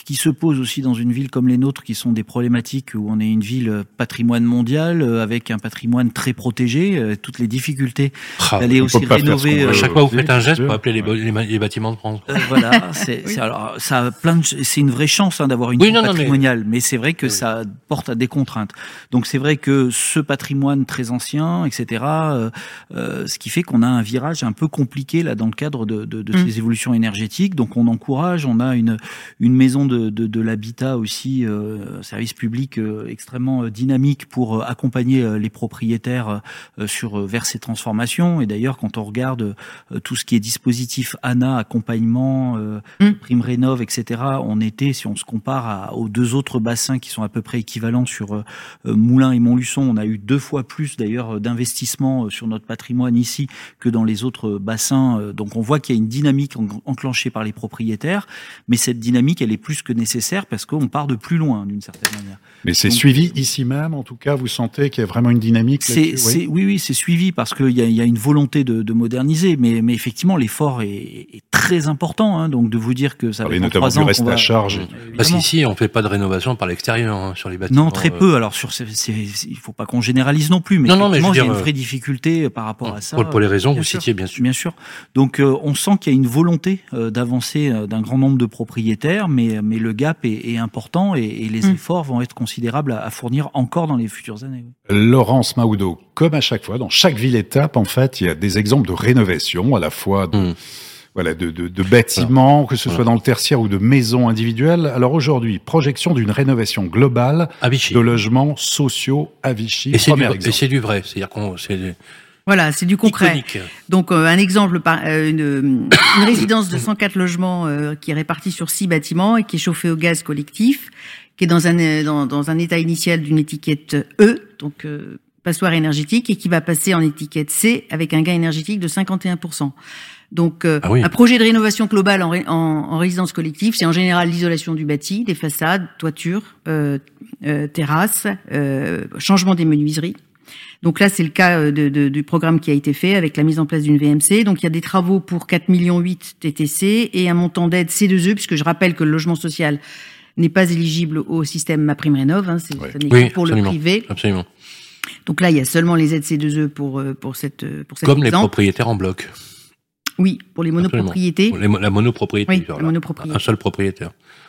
qui se pose aussi dans une ville comme les nôtres, qui sont des problématiques où on est une ville patrimoine mondial, avec un patrimoine très protégé, toutes les difficultés ah, d'aller aussi rénover. À chaque fois que vous faites un geste, vous appelez les, les, les bâtiments de France. Euh, voilà, c'est, oui. c'est alors ça a plein de, c'est une vraie chance hein, d'avoir une oui, ville non, patrimoniale, non, mais... mais c'est vrai que oui. ça porte à des contraintes. Donc c'est vrai que ce patrimoine très ancien, et cetera, euh, euh, ce qui fait qu'on a un virage un peu compliqué là dans le cadre de, de, de mmh. ces évolutions énergétiques. Donc on encourage, on a une une maison de de, de l'habitat aussi, euh, service public euh, extrêmement dynamique pour euh, accompagner euh, les propriétaires euh, sur euh, vers ces transformations. Et d'ailleurs, quand on regarde euh, tout ce qui est dispositif A N A, accompagnement, euh, mmh. prime rénov, et cetera, on était, si on se compare à, aux deux autres bassins qui sont à peu près équivalents sur euh, Moulins et Montluçon, on a eu deux fois plus d'ailleurs d'investissement sur notre patrimoine ici que dans les autres bassins. Donc on voit qu'il y a une dynamique enclenchée par les propriétaires, mais cette dynamique, elle est plus que nécessaire parce qu'on part de plus loin d'une certaine manière. Mais c'est Donc, suivi ici même, en tout cas, vous sentez qu'il y a vraiment une dynamique c'est, là-dessus, c'est, oui. oui, oui, c'est suivi parce qu'il y a, il y a une volonté de, de moderniser, mais, mais effectivement, l'effort est, est très important. Hein, donc de vous dire que ça va être trois ans du reste qu'on va, à charge. Parce qu'ici, on fait pas de rénovation par l'extérieur hein, sur les bâtiments. Non, très euh... peu. Alors sur, c'est, c'est, il faut pas qu'on généralise non plus, mais non, non, mais je veux il y a dire, une vraie difficulté par rapport euh, à ça. Pour, pour les raisons que vous sûr, citiez, bien sûr. Bien sûr. Donc euh, on sent qu'il y a une volonté euh, d'avancer euh, d'un grand nombre de propriétaires, mais mais le gap est, est important et, et les mmh. efforts vont être considérables à, à fournir encore dans les futures années. Laurence Mahoudeau, comme à chaque fois, dans chaque ville-étape, en fait, il y a des exemples de rénovation, à la fois de, mmh. voilà, de, de, de bâtiments, voilà. que ce soit voilà. dans le tertiaire ou de maisons individuelles. Alors aujourd'hui, projection d'une rénovation globale de logements sociaux à Vichy. Et c'est, du, et c'est du vrai, c'est-à-dire qu'on... C'est... Voilà, c'est du concret. Iconique. Donc euh, un exemple, euh, une, une résidence de cent quatre logements euh, qui est répartie sur six bâtiments et qui est chauffée au gaz collectif, qui est dans un dans, dans un état initial d'une étiquette E, donc euh, passoire énergétique, et qui va passer en étiquette C avec un gain énergétique de cinquante et un pour cent. Donc euh, ah oui. un projet de rénovation globale en, en, en résidence collective, c'est en général l'isolation du bâti, des façades, toitures, euh, euh, terrasses, euh, changement des menuiseries. Donc là, c'est le cas de, de, du programme qui a été fait avec la mise en place d'une V M C. Donc il y a des travaux pour quatre virgule huit millions T T C et un montant d'aide C deux E, puisque je rappelle que le logement social n'est pas éligible au système MaPrimeRénov', hein, c'est, ouais. ça n'est oui, que pour absolument, le privé. Absolument. Donc là, il y a seulement les aides C deux E pour pour cette pour cette Comme exemple. les propriétaires en bloc. Oui, pour les monopropriétés. Pour les, la monopropriété. Oui, genre, la monopropriété. Un seul propriétaire.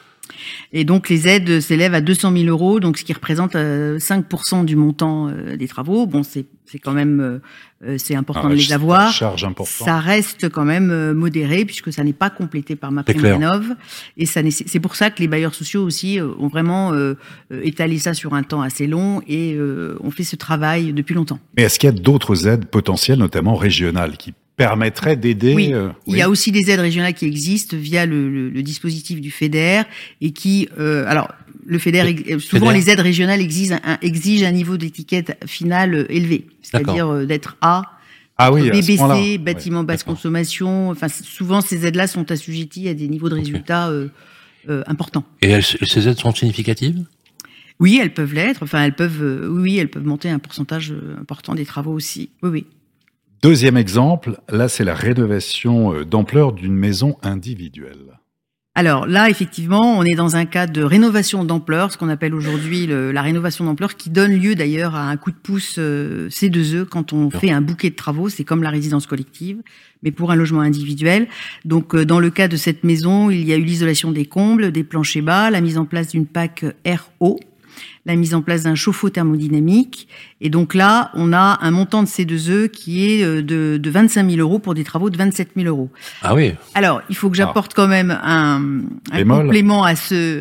Et donc les aides s'élèvent à deux cent mille euros, donc ce qui représente euh, cinq pour cent du montant euh, des travaux. Bon, c'est c'est quand même euh, c'est important ah, de les avoir. Charge importante. Ça reste quand même euh, modéré puisque ça n'est pas complété par MaPrimeRénov'. Et ça c'est pour ça que les bailleurs sociaux aussi euh, ont vraiment euh, étalé ça sur un temps assez long et euh, ont fait ce travail depuis longtemps. Mais est-ce qu'il y a d'autres aides potentielles, notamment régionales, qui permettrait d'aider. Oui, euh, il oui. y a aussi des aides régionales qui existent via le, le, le dispositif du FEDER et qui, euh, alors le FEDER, souvent FEDER. Les aides régionales exigent un, exigent un niveau d'étiquette finale élevé, c'est-à-dire euh, d'être A. Ah oui, B B C, bâtiment ouais, basse d'accord. consommation. Enfin, souvent ces aides-là sont assujetties à des niveaux de résultats euh, euh, importants. Et elles, ces aides sont significatives ? Oui, elles peuvent l'être. Enfin, elles peuvent, euh, oui, elles peuvent monter un pourcentage important des travaux aussi. Oui, oui. Deuxième exemple, là, c'est la rénovation d'ampleur d'une maison individuelle. Alors là, effectivement, on est dans un cas de rénovation d'ampleur, ce qu'on appelle aujourd'hui le, la rénovation d'ampleur, qui donne lieu d'ailleurs à un coup de pouce euh, C deux E quand on fait un bouquet de travaux. C'est comme la résidence collective, mais pour un logement individuel. Donc, euh, dans le cas de cette maison, il y a eu l'isolation des combles, des planchers bas, la mise en place d'une P A C R O, la mise en place d'un chauffe-eau thermodynamique. Et donc là, on a un montant de C deux E qui est de, de vingt-cinq mille euros pour des travaux de vingt-sept mille euros. Ah oui. Alors, il faut que j'apporte ah. quand même un, un complément à ce,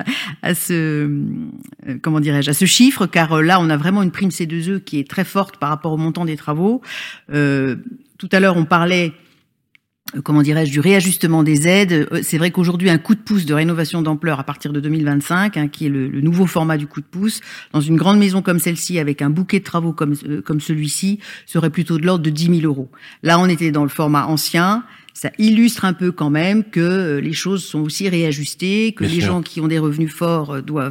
à ce, comment dirais-je, à ce chiffre, car là, on a vraiment une prime C deux E qui est très forte par rapport au montant des travaux. Euh, tout à l'heure, on parlait comment dirais-je, du réajustement des aides. C'est vrai qu'aujourd'hui, un coup de pouce de rénovation d'ampleur à partir de deux mille vingt-cinq, hein, qui est le, le nouveau format du coup de pouce, dans une grande maison comme celle-ci, avec un bouquet de travaux comme, euh, comme celui-ci, serait plutôt de l'ordre de dix mille euros. Là, on était dans le format ancien. Ça illustre un peu quand même que les choses sont aussi réajustées, que Bien les sûr. gens qui ont des revenus forts doivent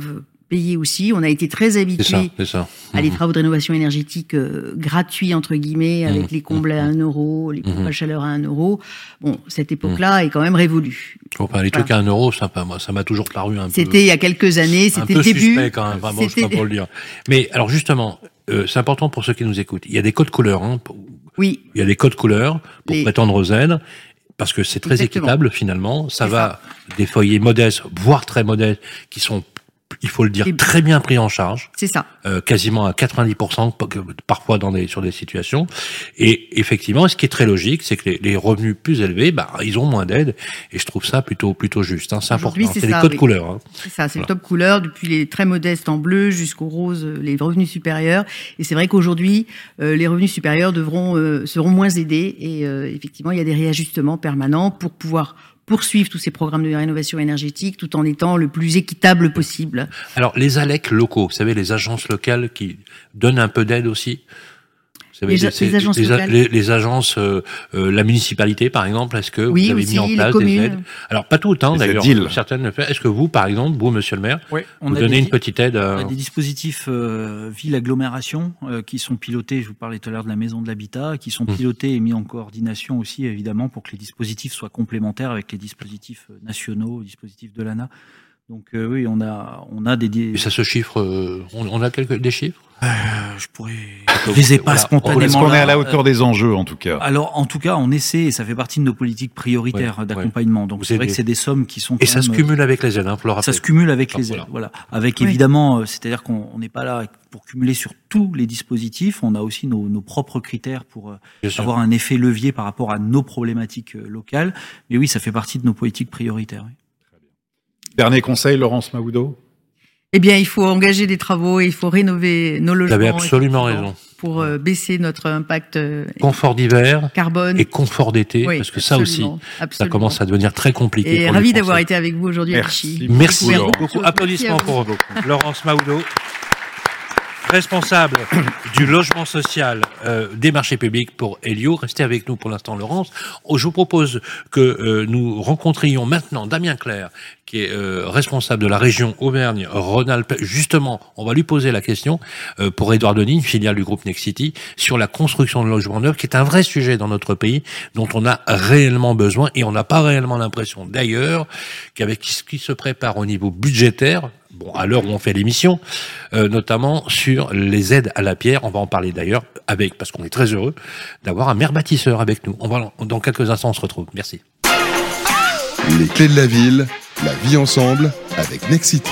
payer aussi. On a été très habitués c'est ça, c'est ça. à des travaux de rénovation énergétique euh, gratuits, entre guillemets, avec mmh. les combles à un euro, les pompes mmh. à chaleur à un euro. Bon, cette époque-là mmh. est quand même révolue. Enfin, les trucs voilà. à un euro, ça, moi, ça m'a toujours paru un c'était peu... C'était il y a quelques années, c'était le début. Un peu suspect quand même, vraiment, je sais pas pour le dire. Mais alors justement, euh, c'est important pour ceux qui nous écoutent. Il y a des codes couleurs. Hein, pour... Oui. Il y a des codes couleurs pour les... prétendre aux aides. Parce que c'est très Exactement. équitable finalement. Ça c'est va ça. Des foyers modestes, voire très modestes, qui sont, il faut le dire, et très bien pris en charge. C'est ça. Euh, quasiment à quatre-vingt-dix pour cent, parfois dans des, sur des situations. Et effectivement, ce qui est très logique, c'est que les, les revenus plus élevés, bah, ils ont moins d'aide. Et je trouve ça plutôt, plutôt juste. Hein. C'est important. C'est, c'est ça, les codes oui. couleurs. Hein. C'est ça, c'est voilà. le top couleur, depuis les très modestes en bleu jusqu'aux roses, les revenus supérieurs. Et c'est vrai qu'aujourd'hui, euh, les revenus supérieurs devront, euh, seront moins aidés. Et euh, effectivement, il y a des réajustements permanents pour pouvoir poursuivre tous ces programmes de rénovation énergétique tout en étant le plus équitable possible. Alors, les A L E C locaux, vous savez, les agences locales qui donnent un peu d'aide aussi. Vous savez, les, les, les agences les, locales. Les, les agences, euh, euh, la municipalité par exemple, est-ce que oui, vous avez aussi, mis en place des aides? Alors pas toutes, hein, d'ailleurs, certaines le font. Est-ce que vous, par exemple, vous, Monsieur le Maire, oui, on vous a donnez des, une petite aide à... On a des dispositifs euh, ville-agglomération euh, qui sont pilotés. Je vous parlais tout à l'heure de la maison de l'habitat, qui sont pilotés et mis en coordination aussi, évidemment, pour que les dispositifs soient complémentaires avec les dispositifs nationaux, les dispositifs de l'A N A. Donc euh, oui, on a, on a des. Et ça se chiffre. Euh, on, on a quelques des chiffres. Euh, je pourrais. Je les ai pas voilà. spontanément. Est-ce qu'on est à la hauteur des enjeux en tout cas? Alors en tout cas, on essaie et ça fait partie de nos politiques prioritaires ouais, d'accompagnement. Ouais. Donc c'est vrai des... que c'est des sommes qui sont. Et ça même... se cumule avec les aides, hein, pour le rappeler. Ça se cumule avec enfin, les aides, voilà. voilà. Avec oui. évidemment, c'est-à-dire qu'on n'est pas là pour cumuler sur tous les dispositifs. On a aussi nos, nos propres critères pour Bien avoir sûr. un effet levier par rapport à nos problématiques locales. Mais oui, ça fait partie de nos politiques prioritaires. Oui. Dernier conseil, Laurence Mahoudeau? Eh bien, il faut engager des travaux et il faut rénover nos logements. Vous avez absolument raison. Pour euh, baisser notre impact euh, confort d'hiver, carbone et confort d'été, oui, parce que ça aussi, absolument. ça commence à devenir très compliqué. Et ravi d'avoir été avec vous aujourd'hui. Merci, merci, merci beaucoup. Applaudissements pour vous, Laurence Mahoudeau, responsable du logement social euh, des marchés publics pour Elio. Restez avec nous pour l'instant, Laurence. Je vous propose que euh, nous rencontrions maintenant Damien Clerc, qui est euh, responsable de la région Auvergne-Rhône-Alpes. Justement, on va lui poser la question euh, pour Édouard Denis, une filiale du groupe Nexity, sur la construction de logements neufs, qui est un vrai sujet dans notre pays, dont on a réellement besoin, et on n'a pas réellement l'impression, d'ailleurs, qu'avec ce qui se prépare au niveau budgétaire, bon, à l'heure où on fait l'émission, euh, notamment sur les aides à la pierre. On va en parler d'ailleurs avec, parce qu'on est très heureux d'avoir un maire bâtisseur avec nous. On va, dans quelques instants, on se retrouve. Merci. Les clés de la ville, la vie ensemble avec Nexity.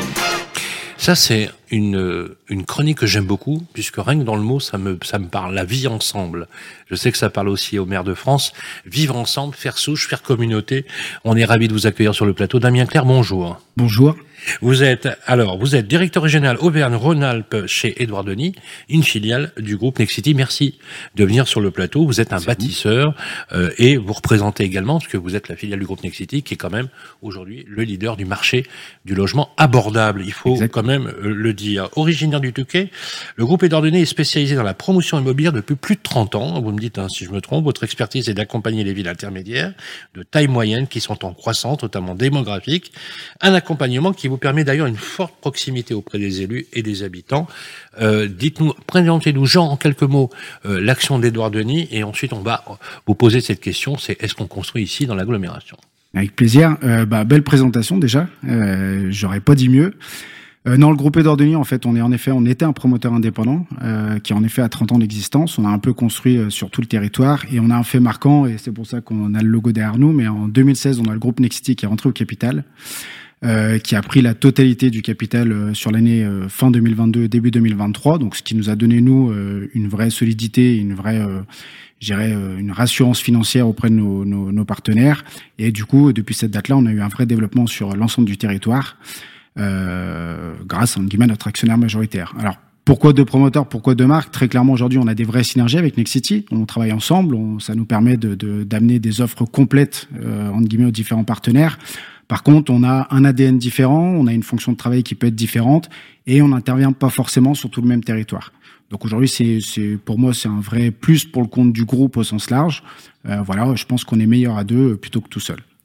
Ça, c'est une, une chronique que j'aime beaucoup, puisque rien que dans le mot, ça me, ça me parle, la vie ensemble. Je sais que ça parle aussi au maire de France. Vivre ensemble, faire souche, faire communauté. On est ravis de vous accueillir sur le plateau. Damien Clerc, bonjour. Bonjour. Vous êtes, alors, vous êtes directeur régional Auvergne-Rhône-Alpes chez Édouard Denis, une filiale du groupe Nexity. Merci de venir sur le plateau. Vous êtes un Merci bâtisseur euh, et vous représentez également, parce que vous êtes la filiale du groupe Nexity, qui est quand même aujourd'hui le leader du marché du logement abordable. Il faut Exactement. quand même euh, le dire. Originaire du Touquet, le groupe Édouard Denis est spécialisé dans la promotion immobilière depuis plus de trente ans. Vous me dites hein, si je me trompe. Votre expertise est d'accompagner les villes intermédiaires de taille moyenne qui sont en croissance, notamment démographique. Un accompagnement qui vous permet d'ailleurs une forte proximité auprès des élus et des habitants. Euh, dites-nous, présentez-nous, Jean, en quelques mots, euh, l'action d'Édouard Denis, et ensuite on va vous poser cette question, c'est est-ce qu'on construit ici dans l'agglomération? Avec plaisir. Euh, bah, belle présentation déjà, euh, j'aurais pas dit mieux. Euh, dans le groupe Édouard Denis, en fait, on est en effet, on était un promoteur indépendant euh, qui en effet a trente ans d'existence. On a un peu construit euh, sur tout le territoire et on a un fait marquant, et c'est pour ça qu'on a le logo derrière nous. Mais en deux mille seize, on a le groupe Nexity qui est rentré au capital. Euh, qui a pris la totalité du capital euh, sur l'année euh, fin deux mille vingt-deux, début deux mille vingt-trois, donc ce qui nous a donné, nous, euh, une vraie solidité, une vraie, euh, je dirais, euh, une rassurance financière auprès de nos, nos, nos partenaires. Et du coup, depuis cette date-là, on a eu un vrai développement sur l'ensemble du territoire, euh, grâce, en guillemets, à notre actionnaire majoritaire. Alors, pourquoi deux promoteurs, pourquoi deux marques? Très clairement, aujourd'hui, on a des vraies synergies avec Nexity. On travaille ensemble, on, ça nous permet de, de, d'amener des offres complètes, euh, entre guillemets, aux différents partenaires. Par contre, on a un A D N différent, on a une fonction de travail qui peut être différente et on n'intervient pas forcément sur tout le même territoire. Donc aujourd'hui, c'est, c'est pour moi, c'est un vrai plus pour le compte du groupe au sens large. Euh, voilà, je pense qu'on est meilleur à deux plutôt que tout seul.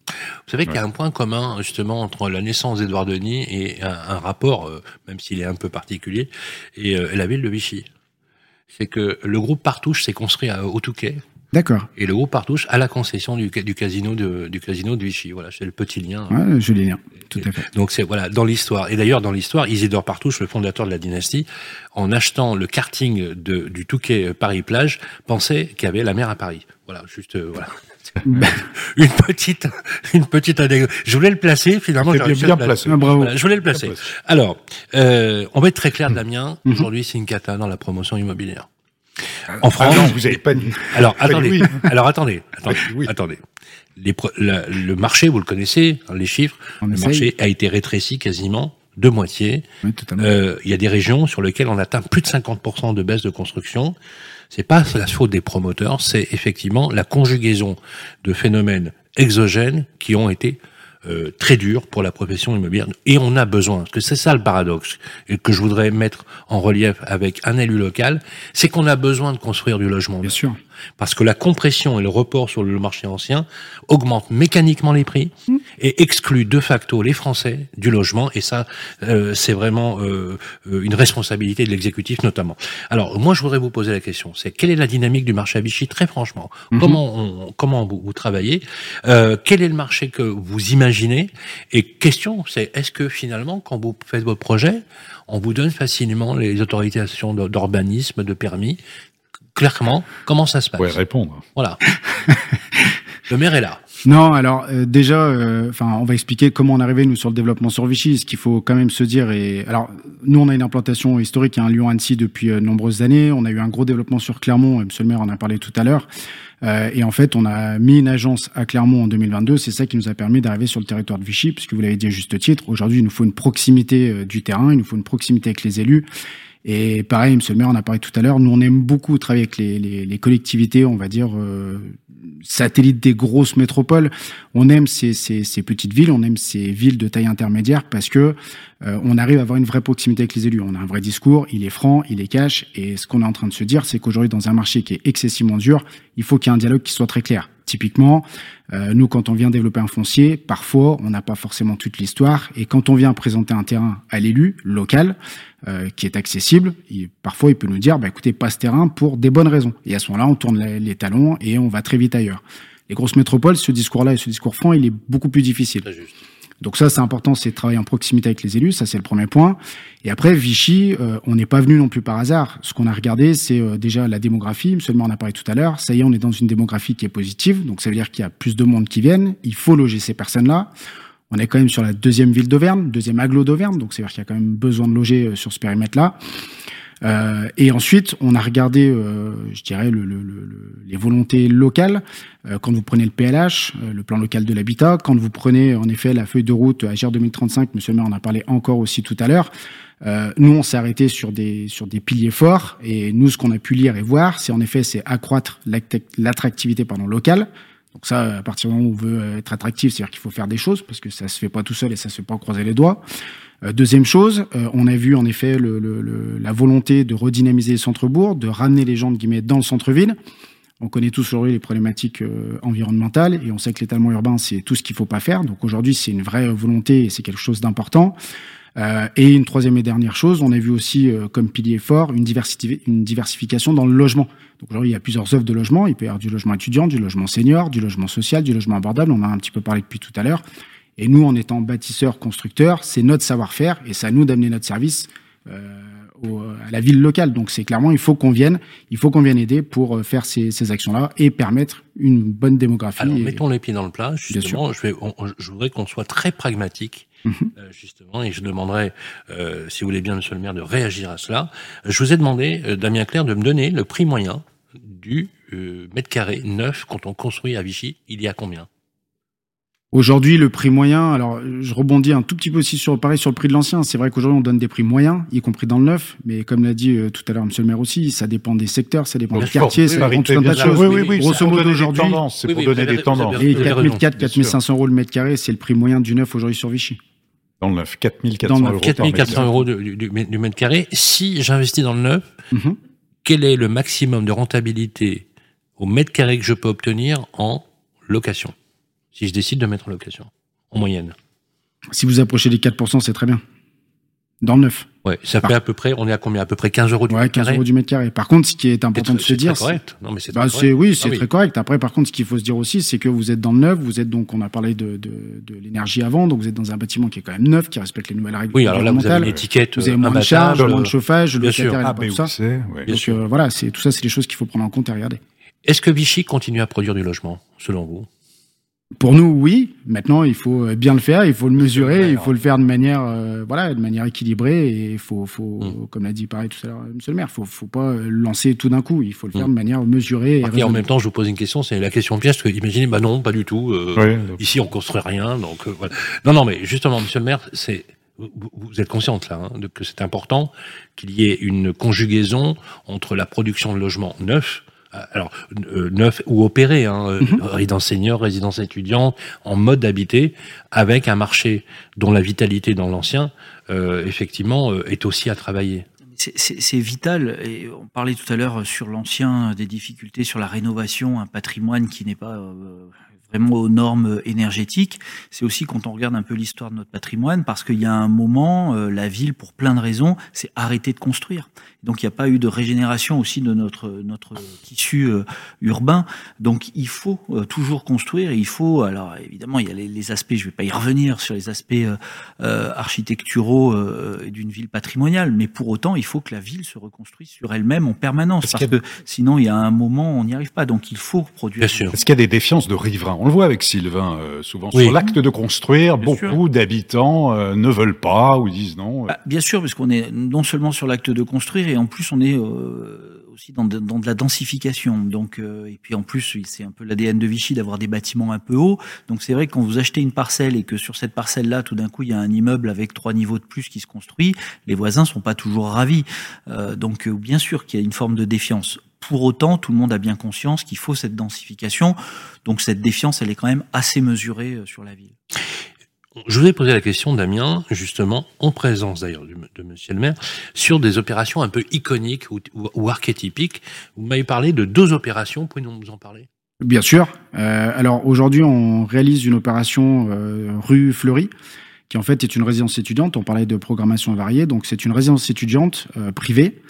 Vous savez qu'il y a Ouais. un point commun, justement, entre la naissance d'Édouard Denis et un, un rapport, euh, même s'il est un peu particulier, et, euh, et la ville de Vichy. C'est que le groupe Partouche s'est construit à, au Touquet, D'accord. et le groupe Partouche à la concession du, du casino de, du casino de Vichy. Voilà, c'est le petit lien. Ouais, je l'ai lien. Tout à fait. Donc c'est voilà dans l'histoire. Et d'ailleurs dans l'histoire, Isidore Partouche, le fondateur de la dynastie, en achetant le karting de, du Touquet Paris-Plage, pensait qu'il y avait la mer à Paris. Voilà, juste euh, voilà. une petite une petite anecdote. Je voulais le placer finalement. C'est j'ai bien, réussi à bien le placé. Ah, bravo. Voilà, je voulais le placer. Bien placé. Alors, euh, on va être très clair, Damien. Aujourd'hui, c'est une cata dans la promotion immobilière. En France. Ah non, vous avez pas dit. Alors Pas dit attendez, oui. alors attendez, attendez, Oui. attendez. Les pro- la- le marché, vous le connaissez, hein, les chiffres. On le essaye. marché a été rétréci quasiment de moitié. Oui, totalement. Euh, Il y a des régions sur lesquelles on atteint plus de cinquante pour cent de baisse de construction. C'est pas la faute des promoteurs, c'est effectivement la conjugaison de phénomènes exogènes qui ont été euh, très durs pour la profession immobilière. Et on a besoin, parce que c'est ça le paradoxe, et que je voudrais mettre en relief avec un élu local, c'est qu'on a besoin de construire du logement. Bien sûr. Parce que la compression et le report sur le marché ancien augmentent mécaniquement les prix et excluent de facto les Français du logement. Et ça, euh, c'est vraiment euh, une responsabilité de l'exécutif notamment. Alors, moi, je voudrais vous poser la question. C'est quelle est la dynamique du marché à Vichy, très franchement? Mhm. Comment on, comment vous, vous travaillez? euh, Quel est le marché que vous imaginez? Et question, c'est est-ce que finalement, quand vous faites votre projet, on vous donne facilement les autorisations d'urbanisme, de permis? Clairement, comment ça se passe? Vous pouvez répondre. Voilà. Le maire est là. Non, alors euh, déjà, enfin, on va expliquer comment on est arrivé nous sur le développement sur Vichy. Ce qu'il faut quand même se dire. Et alors, nous, on a une implantation historique à un Lyon-Annecy depuis euh, nombreuses années. On a eu un gros développement sur Clermont. Et Monsieur le maire en a parlé tout à l'heure. Euh, et en fait, on a mis une agence à Clermont en deux mille vingt-deux. C'est ça qui nous a permis d'arriver sur le territoire de Vichy, puisque vous l'avez dit à juste titre. Aujourd'hui, il nous faut une proximité euh, du terrain. Il nous faut une proximité avec les élus. Et pareil, Monsieur le maire en a parlé tout à l'heure, nous on aime beaucoup travailler avec les, les, les collectivités, on va dire, euh, satellites des grosses métropoles. On aime ces, ces, ces petites villes, on aime ces villes de taille intermédiaire parce que euh, on arrive à avoir une vraie proximité avec les élus. On a un vrai discours, il est franc, il est cash. Et ce qu'on est en train de se dire, c'est qu'aujourd'hui, dans un marché qui est excessivement dur, il faut qu'il y ait un dialogue qui soit très clair. Typiquement, euh, nous, quand on vient développer un foncier, parfois, on n'a pas forcément toute l'histoire. Et quand on vient présenter un terrain à l'élu local, euh, qui est accessible, il, parfois, il peut nous dire, bah, écoutez, pas ce terrain pour des bonnes raisons. Et à ce moment-là, on tourne les, les talons et on va très vite ailleurs. Les grosses métropoles, ce discours-là et ce discours franc, il est beaucoup plus difficile. Très juste. Donc ça, c'est important, c'est de travailler en proximité avec les élus, ça c'est le premier point. Et après, Vichy, euh, on n'est pas venu non plus par hasard. Ce qu'on a regardé, c'est euh, déjà la démographie. Monsieur le maire en a parlé tout à l'heure. Ça y est, on est dans une démographie qui est positive, donc ça veut dire qu'il y a plus de monde qui viennent. Il faut loger ces personnes-là. On est quand même sur la deuxième ville d'Auvergne, deuxième aglo d'Auvergne, donc ça veut dire qu'il y a quand même besoin de loger euh, sur ce périmètre-là. Euh, et ensuite, on a regardé, euh, je dirais, le, le, le, les volontés locales. Euh, quand vous prenez le P L H, euh, le plan local de l'habitat, quand vous prenez en effet la feuille de route Agir deux mille trente-cinq, Monsieur le maire en a parlé encore aussi tout à l'heure. Euh, nous, on s'est arrêté sur des sur des piliers forts. Et nous, ce qu'on a pu lire et voir, c'est en effet, c'est accroître l'attractivité pardon locale. Donc ça, à partir du moment où on veut être attractif, c'est-à-dire qu'il faut faire des choses parce que ça se fait pas tout seul et ça se fait pas en croiser les doigts. Euh, deuxième chose, euh, on a vu en effet le, le, le, la volonté de redynamiser les centres-bourgs, de ramener les gens de guillemets dans le centre-ville. On connaît tous aujourd'hui les problématiques euh, environnementales et on sait que l'étalement urbain, c'est tout ce qu'il faut pas faire. Donc aujourd'hui, c'est une vraie volonté et c'est quelque chose d'important. Euh, et une troisième et dernière chose, on a vu aussi euh, comme pilier fort une, diversité, une diversification dans le logement. Donc aujourd'hui, il y a plusieurs offres de logement. Il peut y avoir du logement étudiant, du logement senior, du logement social, du logement abordable. On en a un petit peu parlé depuis tout à l'heure. Et nous, en étant bâtisseurs, constructeurs, c'est notre savoir-faire et c'est à nous d'amener notre service euh, au, à la ville locale. Donc c'est clairement, il faut qu'on vienne, il faut qu'on vienne aider pour faire ces, ces actions-là et permettre une bonne démographie. Alors, et... mettons les pieds dans le plat. Justement, je, vais, on, je voudrais qu'on soit très pragmatique. Mmh. Euh, justement, et je demanderai, euh, si vous voulez bien, Monsieur le maire, de réagir à cela. Je vous ai demandé, euh, Damien Clerc, de me donner le prix moyen du euh, mètre carré neuf quand on construit à Vichy. Il y a combien? Aujourd'hui, le prix moyen, alors je rebondis un tout petit peu aussi sur pareil sur le prix de l'ancien. C'est vrai qu'aujourd'hui on donne des prix moyens, y compris dans le neuf, mais comme l'a dit euh, tout à l'heure Monsieur le maire aussi, ça dépend des secteurs, ça dépend des quartiers, oui, ça dépend de tout un tas de choses. Oui, oui, oui, grosso modo aujourd'hui, c'est pour donner des tendances. Et quatre mille quatre, quatre mille cinq cents euros le mètre carré, c'est le prix moyen du neuf aujourd'hui sur Vichy. Dans le neuf, quatre mille quatre cents euros. quatre mille quatre cents euros du, du, du mètre carré. Si j'investis dans le neuf, mm-hmm. quel est le maximum de rentabilité au mètre carré que je peux obtenir en location, si je décide de mettre en location? en moyenne. Si vous approchez des quatre pour cent, c'est très bien. Dans le neuf. Ouais, ça fait à peu près, on est à combien? À peu près quinze euros du ouais, mètre carré. quinze euros du mètre carré. Par contre, ce qui est important c'est de se dire. C'est correct. Non, mais c'est bah, très c'est, correct. oui, c'est ah, très oui. correct. Après, par contre, ce qu'il faut se dire aussi, c'est que vous êtes dans le neuf, vous êtes donc, on a parlé de, de, de l'énergie avant, donc vous êtes dans un bâtiment qui est quand même neuf, qui respecte les nouvelles règles. Oui, alors là, vous avez une étiquette. Vous avez moins de charges, moins de chauffage, le locataire, ah, tout ben, ça. C'est, ouais. Donc, euh, voilà, c'est, tout ça, c'est des choses qu'il faut prendre en compte et regarder. Est-ce que Vichy continue à produire du logement, selon vous? Pour nous, oui. Maintenant, il faut bien le faire, il faut le mesurer, il faut le faire de manière, euh, voilà, de manière équilibrée. Et il faut, faut mmh. comme l'a dit pareil tout à l'heure Monsieur le maire, faut, faut pas lancer tout d'un coup. Il faut le faire mmh. de manière mesurée. Et, et en même temps, je vous pose une question, c'est la question piège, parce que imaginez, bah non, pas du tout. Euh, oui, ici, on construit rien, donc euh, voilà. Non, non, mais justement, Monsieur le maire, c'est vous, vous êtes consciente là hein, de, que c'est important qu'il y ait une conjugaison entre la production de logements neufs. Alors, euh, neuf ou opéré, hein, mm-hmm. résidence senior, résidence étudiante, en mode habité, avec un marché dont la vitalité dans l'ancien, euh, effectivement, euh, est aussi à travailler. C'est, c'est, c'est vital, et on parlait tout à l'heure sur l'ancien, des difficultés sur la rénovation, un patrimoine qui n'est pas euh, vraiment aux normes énergétiques. C'est aussi quand on regarde un peu l'histoire de notre patrimoine, parce qu'il y a un moment, euh, la ville, pour plein de raisons, s'est arrêtée de construire. Donc il n'y a pas eu de régénération aussi de notre notre tissu euh, urbain. Donc il faut euh, toujours construire. Et il faut, alors évidemment, il y a les, les aspects, je ne vais pas y revenir sur les aspects euh, euh, architecturaux euh, d'une ville patrimoniale, mais pour autant, il faut que la ville se reconstruise sur elle-même en permanence, Est-ce parce que sinon, il y a un moment, on n'y arrive pas. Donc il faut produire. Bien sûr. Est-ce qu'il y a des défiances de riverains? On le voit avec Sylvain, euh, souvent oui. sur l'acte de construire, bien beaucoup sûr. d'habitants euh, ne veulent pas ou disent non. Bah, bien sûr, parce qu'on est non seulement sur l'acte de construire, et en plus on est euh, aussi dans de, dans de la densification. Donc, euh, et puis en plus, c'est un peu l'A D N de Vichy d'avoir des bâtiments un peu hauts. Donc c'est vrai que quand vous achetez une parcelle et que sur cette parcelle-là, tout d'un coup, il y a un immeuble avec trois niveaux de plus qui se construit, les voisins sont pas toujours ravis. Euh, donc euh, bien sûr qu'il y a une forme de défiance. Pour autant, tout le monde a bien conscience qu'il faut cette densification. Donc cette défiance, elle est quand même assez mesurée euh, sur la ville. Je vous ai posé la question, Damien, justement, en présence d'ailleurs de Monsieur le maire, sur des opérations un peu iconiques ou, ou, ou archétypiques. Vous m'avez parlé de deux opérations, pouvez-vous nous en parler? Bien sûr. Euh, alors aujourd'hui, on réalise une opération euh, rue Fleury, qui en fait est une résidence étudiante. On parlait de programmation variée, donc c'est une résidence étudiante euh, privée.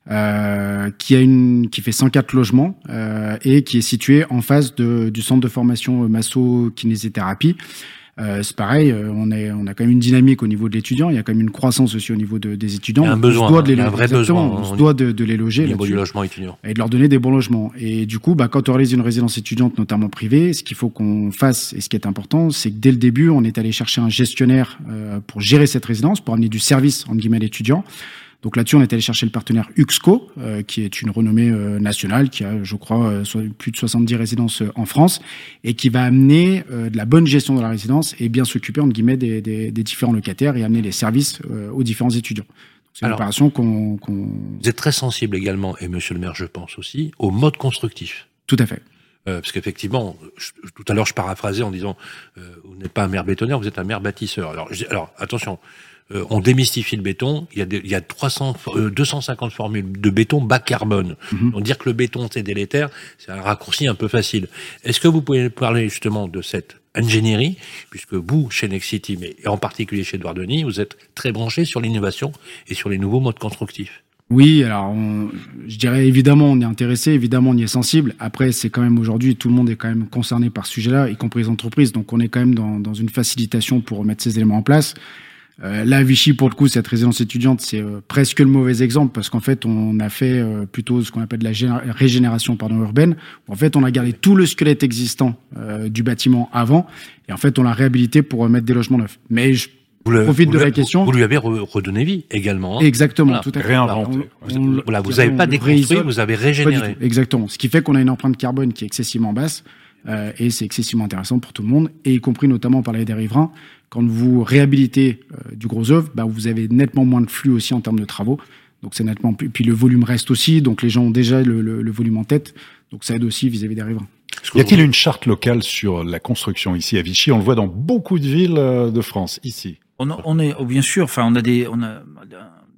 Euh, qui a une qui fait cent quatre logements euh, et qui est située en face de, du centre de formation masso-kinésithérapie. Euh, c'est pareil, euh, on, est, on a quand même une dynamique au niveau de l'étudiant, il y a quand même une croissance aussi au niveau de, des étudiants. Il y a un besoin, on se doit de les, il y a un vrai besoin. On se doit de, de les loger au niveau du logement étudiant. Et de leur donner des bons logements. Et du coup, bah, quand on réalise une résidence étudiante, notamment privée, ce qu'il faut qu'on fasse, et ce qui est important, c'est que dès le début, on est allé chercher un gestionnaire euh, pour gérer cette résidence, pour amener du service, entre guillemets, à l'étudiant. Donc là-dessus, on est allé chercher le partenaire Uxco, euh, qui est une renommée euh, nationale, qui a, je crois, euh, plus de soixante-dix résidences euh, en France, et qui va amener euh, de la bonne gestion de la résidence et bien s'occuper, entre guillemets, des, des, des différents locataires et amener les services euh, aux différents étudiants. C'est une Alors, opération qu'on, qu'on... Vous êtes très sensible également, et Monsieur le maire, je pense aussi, au mode constructif. Tout à fait. Euh, parce qu'effectivement, je, tout à l'heure, je paraphrasais en disant, euh, vous n'êtes pas un maire bétonneur, vous êtes un maire bâtisseur. Alors, alors attention. Euh, on démystifie le béton. Il y a, des, il y a trois cents, euh, deux cent cinquante formules de béton bas carbone. Mm-hmm. Donc dire que le béton c'est délétère, c'est un raccourci un peu facile. Est-ce que vous pouvez parler justement de cette ingénierie, puisque vous, chez Nexity, mais en particulier chez Édouard Denis, vous êtes très branché sur l'innovation et sur les nouveaux modes constructifs? Oui, alors on, je dirais évidemment on est intéressé, évidemment on y est sensible. Après, c'est quand même aujourd'hui, tout le monde est quand même concerné par ce sujet-là, y compris les entreprises. Donc on est quand même dans, dans une facilitation pour mettre ces éléments en place. Euh, là, Vichy, pour le coup, cette résidence étudiante, c'est euh, presque le mauvais exemple parce qu'en fait, on a fait euh, plutôt ce qu'on appelle de la géné- régénération pardon, urbaine. En fait, on a gardé tout le squelette existant euh, du bâtiment avant et en fait, on l'a réhabilité pour euh, mettre des logements neufs. Mais je vous le, profite vous de le, la question. Vous lui avez re- redonné vie également. Hein. Exactement, voilà. tout à fait. Réinventé. On, on, voilà, vous n'avez pas déconstruit, vous avez régénéré. Exactement. Ce qui fait qu'on a une empreinte carbone qui est excessivement basse. Euh, et c'est excessivement intéressant pour tout le monde, et y compris notamment par les des riverains. Quand vous réhabilitez euh, du gros œuvre, bah, vous avez nettement moins de flux aussi en termes de travaux. Donc c'est nettement plus. Puis le volume reste aussi, donc les gens ont déjà le, le, le volume en tête. Donc ça aide aussi vis-à-vis des riverains. Y a-t-il une charte locale sur la construction ici à Vichy? On le voit dans beaucoup de villes de France, ici. On, a, on est, oh, bien sûr, enfin, on a des, on a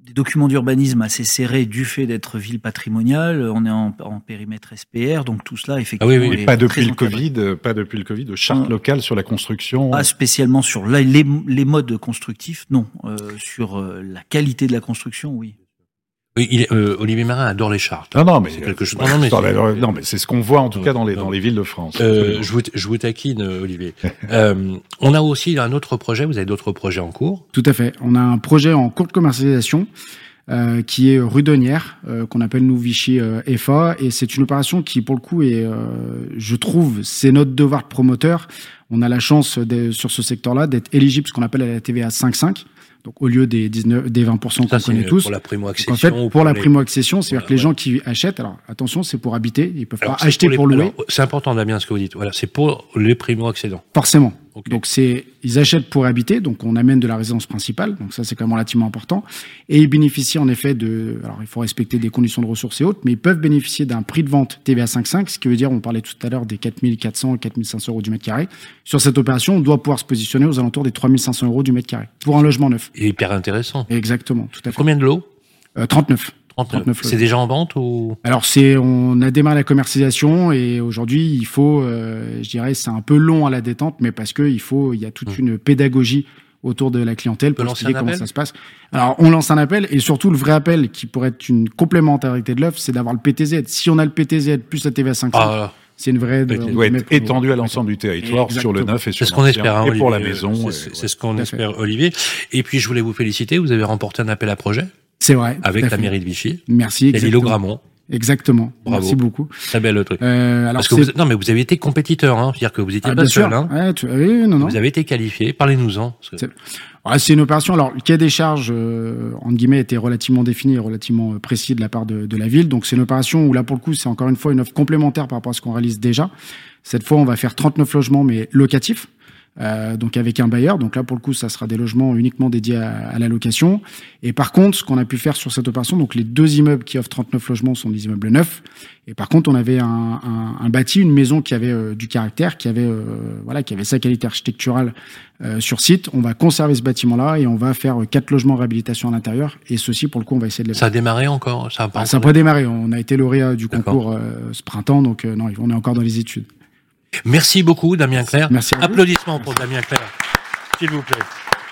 des documents d'urbanisme assez serrés du fait d'être ville patrimoniale. On est en, en périmètre S P R, donc tout cela effectivement. Ah oui, oui, est pas depuis le Covid, pas depuis le Covid, de charte locale sur la construction. Pas spécialement sur la, les, les modes constructifs, non. Euh, sur euh, la qualité de la construction, oui. Oui, il est, euh, Olivier Marin adore les chartes. Non, non, mais c'est quelque chose. Bah, non, mais c'est, non, mais c'est ce qu'on voit en tout cas dans les dans les villes de France. Euh, je vous je vous taquine, Olivier. euh, on a aussi un autre projet. Vous avez d'autres projets en cours. Tout à fait. On a un projet en cours de commercialisation euh, qui est rue Donnière, euh, qu'on appelle nous Vichy euh, F A, et c'est une opération qui, pour le coup, est, euh, je trouve, c'est notre devoir de promoteur. On a la chance de, sur ce secteur-là d'être éligible, ce qu'on appelle à la T V A cinq cinq. Donc, au lieu des dix-neuf, des vingt pour cent qu'on connaît tous. Pour la primo-accession. En fait, pour, pour la les... primo-accession, c'est-à-dire voilà, que les ouais. gens qui achètent, alors, attention, c'est pour habiter. Ils peuvent alors, pas c'est acheter pour, les... pour louer. Alors, c'est important, Damien, ce que vous dites. Voilà, c'est pour les primo-accédants. Forcément. Okay. Donc, c'est, ils achètent pour habiter. Donc, on amène de la résidence principale. Donc, ça, c'est quand même relativement important. Et ils bénéficient, en effet, de, alors, il faut respecter des conditions de ressources et autres, mais ils peuvent bénéficier d'un prix de vente T V A cinq cinq, ce qui veut dire, on parlait tout à l'heure des quatre mille quatre cents, quatre mille cinq cents euros du mètre carré. Sur cette opération, on doit pouvoir se positionner aux alentours des trois mille cinq cents euros du mètre carré. Pour un logement neuf. Et hyper intéressant. Exactement, tout à fait. Combien de lots? euh, trente-neuf. trente-neuf. C'est déjà en vente ou? Alors c'est, on a démarré la commercialisation et aujourd'hui il faut, euh, je dirais, c'est un peu long à la détente, mais parce que il faut, il y a toute mmh. une pédagogie autour de la clientèle pour expliquer comment ça se passe. Alors on lance un appel et surtout le vrai appel qui pourrait être une complémentarité de l'offre, c'est d'avoir le P T Z. Si on a le P T Z plus la T V A cinq cinq. Ah. C'est une vraie. Il doit être étendu à l'ensemble du territoire, exactement. Sur le neuf et sur c'est ce qu'on espère, hein, et Olivier, pour la maison. C'est, c'est, c'est ce qu'on espère, Olivier. Et puis je voulais vous féliciter, vous avez remporté un appel à projet. C'est vrai. Avec la mairie de Vichy. Merci. Et l'île au Grammont. Exactement. Bravo. Merci beaucoup. Très bel truc. Euh, alors Parce que vous, non, mais vous avez été compétiteur, hein. C'est-à-dire que vous étiez ah, pas seul, sûr. hein. Ouais, tu... oui, non, non. Vous avez été qualifié. Parlez-nous-en. C'est... Ouais, c'est une opération. Alors, le cahier des charges, euh, entre guillemets, était relativement défini et relativement précis de la part de, de la ville. Donc, c'est une opération où là, pour le coup, c'est encore une fois une offre complémentaire par rapport à ce qu'on réalise déjà. Cette fois, on va faire trente-neuf logements, mais locatifs. Euh, donc avec un bailleur, donc là pour le coup ça sera des logements uniquement dédiés à, à la location. Et par contre, ce qu'on a pu faire sur cette opération, donc les deux immeubles qui offrent trente-neuf logements sont des immeubles neufs. Et par contre, on avait un, un, un bâti, une maison qui avait euh, du caractère, qui avait euh, voilà, qui avait sa qualité architecturale euh, sur site. On va conserver ce bâtiment-là et on va faire euh, quatre logements réhabilitation à l'intérieur. Et ceci, pour le coup, on va essayer de les. Ça a démarré encore, ça a pas. Ah, ça a pas démarré. On a été lauréat du concours euh, ce printemps, donc euh, non, on est encore dans les études. Merci beaucoup, Damien Clerc. Merci. Applaudissements pour Damien Clerc, s'il vous plaît.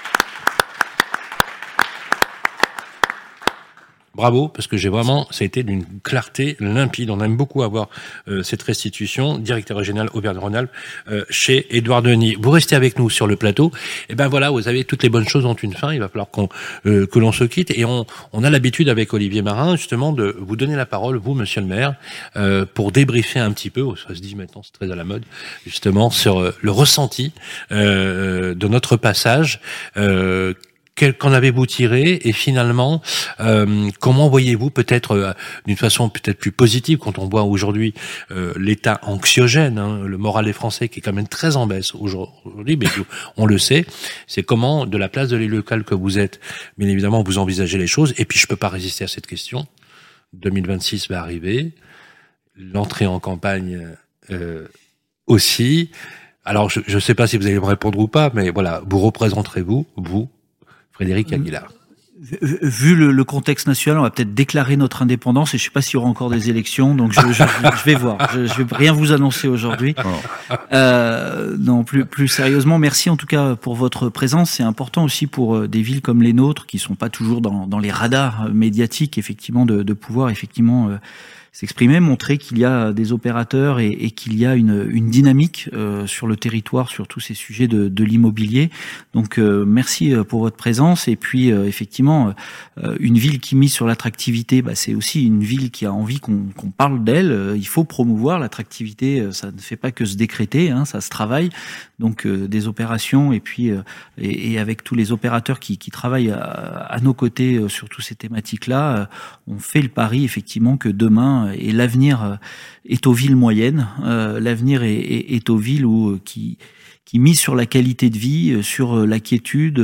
Bravo, parce que j'ai vraiment, ça a été d'une clarté limpide. On aime beaucoup avoir euh, cette restitution, directeur régional Auvergne-Rhône-Alpes, euh, chez Édouard Denis. Vous restez avec nous sur le plateau. Et ben voilà, vous avez toutes les bonnes choses ont une fin. Il va falloir qu'on euh, que l'on se quitte. Et on, on a l'habitude avec Olivier Marin, justement, de vous donner la parole, vous, monsieur le maire, euh, pour débriefer un petit peu. Ça se dit maintenant, c'est très à la mode, justement, sur euh, le ressenti euh, de notre passage. Euh, Qu'en avez-vous tiré et finalement euh, comment voyez-vous peut-être euh, d'une façon peut-être plus positive quand on voit aujourd'hui euh, l'état anxiogène, hein, le moral des Français qui est quand même très en baisse aujourd'hui, mais on le sait, c'est comment de la place de l'élu local que vous êtes, bien évidemment vous envisagez les choses. Et puis je peux pas résister à cette question. deux mille vingt-six va arriver, l'entrée en campagne euh, aussi. Alors je ne sais pas si vous allez me répondre ou pas, mais voilà, vous représenterez vous, vous. Frédéric Aguilar. Vu le, le contexte national, on va peut-être déclarer notre indépendance et je ne sais pas s'il y aura encore des élections, donc je, je, je vais voir. Je ne vais rien vous annoncer aujourd'hui. Euh, non, plus, plus sérieusement, merci en tout cas pour votre présence. C'est important aussi pour des villes comme les nôtres, qui ne sont pas toujours dans, dans les radars médiatiques, effectivement, de, de pouvoir effectivement euh, s'exprimer, montrer qu'il y a des opérateurs et, et qu'il y a une, une dynamique euh, sur le territoire, sur tous ces sujets de, de l'immobilier. Donc euh, merci pour votre présence. Et puis euh, effectivement, euh, une ville qui mise sur l'attractivité, bah, c'est aussi une ville qui a envie qu'on, qu'on parle d'elle. Euh, il faut promouvoir l'attractivité. Ça ne fait pas que se décréter, hein, ça se travaille. Donc euh, des opérations et puis euh, et, et avec tous les opérateurs qui, qui travaillent à, à nos côtés euh, sur toutes ces thématiques-là, euh, on fait le pari effectivement que demain et l'avenir est aux villes moyennes, euh, l'avenir est, est, est aux villes où, qui, qui mise sur la qualité de vie, sur la quiétude,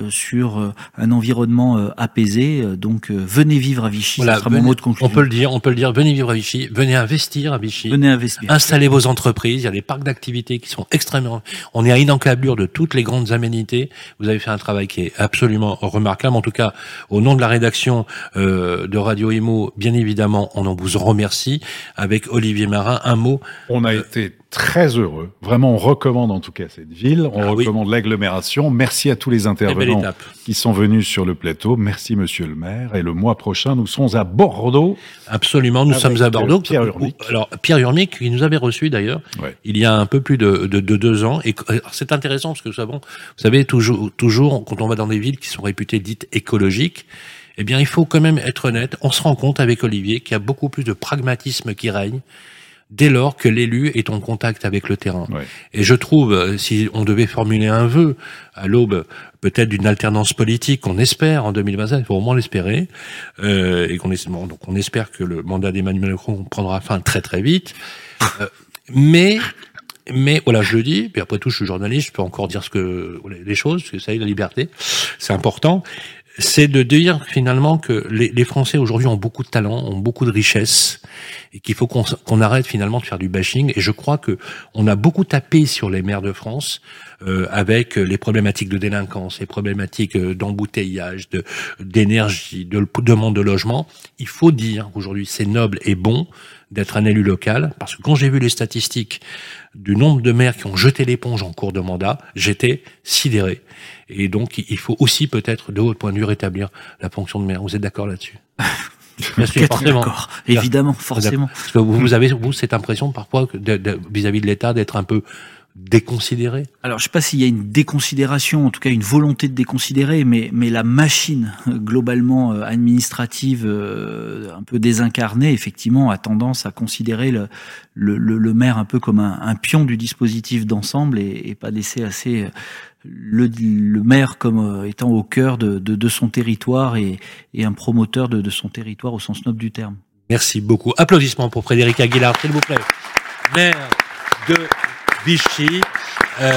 sur un environnement apaisé. Donc, venez vivre à Vichy, voilà, ce sera venez, mon mot de conclusion. On peut le dire, on peut le dire, venez vivre à Vichy, venez investir à Vichy. Venez investir. Installez vos entreprises, il y a des parcs d'activités qui sont extrêmement... On est à une encablure de toutes les grandes aménités. Vous avez fait un travail qui est absolument remarquable. En tout cas, au nom de la rédaction euh, de Radio Imo, bien évidemment, on en vous remercie. Avec Olivier Marin, un mot. On a euh, été très heureux. Vraiment, on recommande en tout cas cette ville. On ah, recommande oui. l'agglomération. Merci à tous les intervenants qui sont venus sur le plateau. Merci, monsieur le maire. Et le mois prochain, nous serons à Bordeaux. Absolument, nous sommes à Bordeaux. Pierre Urmic. Alors, Pierre Urmic, qui nous avait reçus d'ailleurs, ouais. il y a un peu plus de, de, de deux ans. Et c'est intéressant parce que nous savons, vous savez, toujours, toujours, quand on va dans des villes qui sont réputées dites écologiques, eh bien, il faut quand même être honnête. On se rend compte avec Olivier qu'il y a beaucoup plus de pragmatisme qui règne dès lors que l'élu est en contact avec le terrain. Ouais. Et je trouve, si on devait formuler un vœu à l'aube peut-être d'une alternance politique qu'on espère en deux mille vingt-cinq, il faut au moins l'espérer, euh, et qu'on espère, donc on espère que le mandat d'Emmanuel Macron prendra fin très très vite. Euh, mais Mais voilà, je le dis, puis après tout, je suis journaliste, je peux encore dire ce que les choses, parce que ça y est, la liberté, c'est important. C'est de dire finalement que les, les Français aujourd'hui ont beaucoup de talent, ont beaucoup de richesse, et qu'il faut qu'on, qu'on arrête finalement de faire du bashing. Et je crois que on a beaucoup tapé sur les maires de France euh, avec les problématiques de délinquance, les problématiques d'embouteillage, de d'énergie, de demande de logement. Il faut dire qu'aujourd'hui c'est noble et bon d'être un élu local, parce que quand j'ai vu les statistiques du nombre de maires qui ont jeté l'éponge en cours de mandat, j'étais sidéré. Et donc, il faut aussi peut-être, de votre point de vue, rétablir la fonction de maire. Vous êtes d'accord là-dessus? Bien sûr, forcément. D'accord. Évidemment, forcément. Parce que vous, vous avez, vous, cette impression parfois, de, de, vis-à-vis de l'État, d'être un peu déconsidéré? Alors, je sais pas s'il y a une déconsidération, en tout cas une volonté de déconsidérer, mais mais la machine globalement euh, administrative, euh, un peu désincarnée, effectivement, a tendance à considérer le le, le, le maire un peu comme un, un pion du dispositif d'ensemble et, et pas laisser assez le, le maire comme étant au cœur de, de, de son territoire et, et un promoteur de, de son territoire au sens noble du terme. Merci beaucoup. Applaudissements pour Frédéric Aguilar, s'il vous plaît. Maire de Vichy. Euh,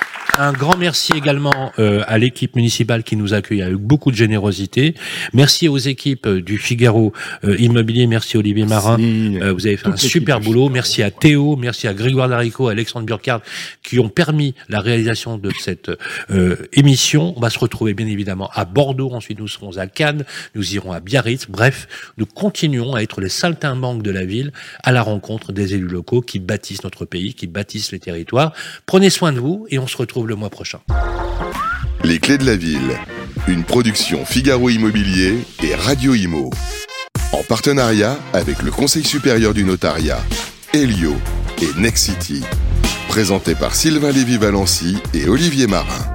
un grand merci également euh, à l'équipe municipale qui nous accueille avec beaucoup de générosité. Merci aux équipes du Figaro euh, Immobilier. Merci Olivier Marin. Euh, vous avez fait un super boulot. Merci à Théo, merci à Grégoire Darico, à Alexandre Burkhardt qui ont permis la réalisation de cette euh, émission. On va se retrouver bien évidemment à Bordeaux. Ensuite, nous serons à Cannes. Nous irons à Biarritz. Bref, nous continuons à être les saltimbanques de la ville à la rencontre des élus locaux qui bâtissent notre pays, qui bâtissent les territoires. Prenez soin de vous et on se retrouve le mois prochain. Les clés de la ville, une production Figaro Immobilier et Radio Imo. En partenariat avec le Conseil supérieur du notariat, Elio et Nexity. Présenté par Sylvain Lévy-Valency et Olivier Marin.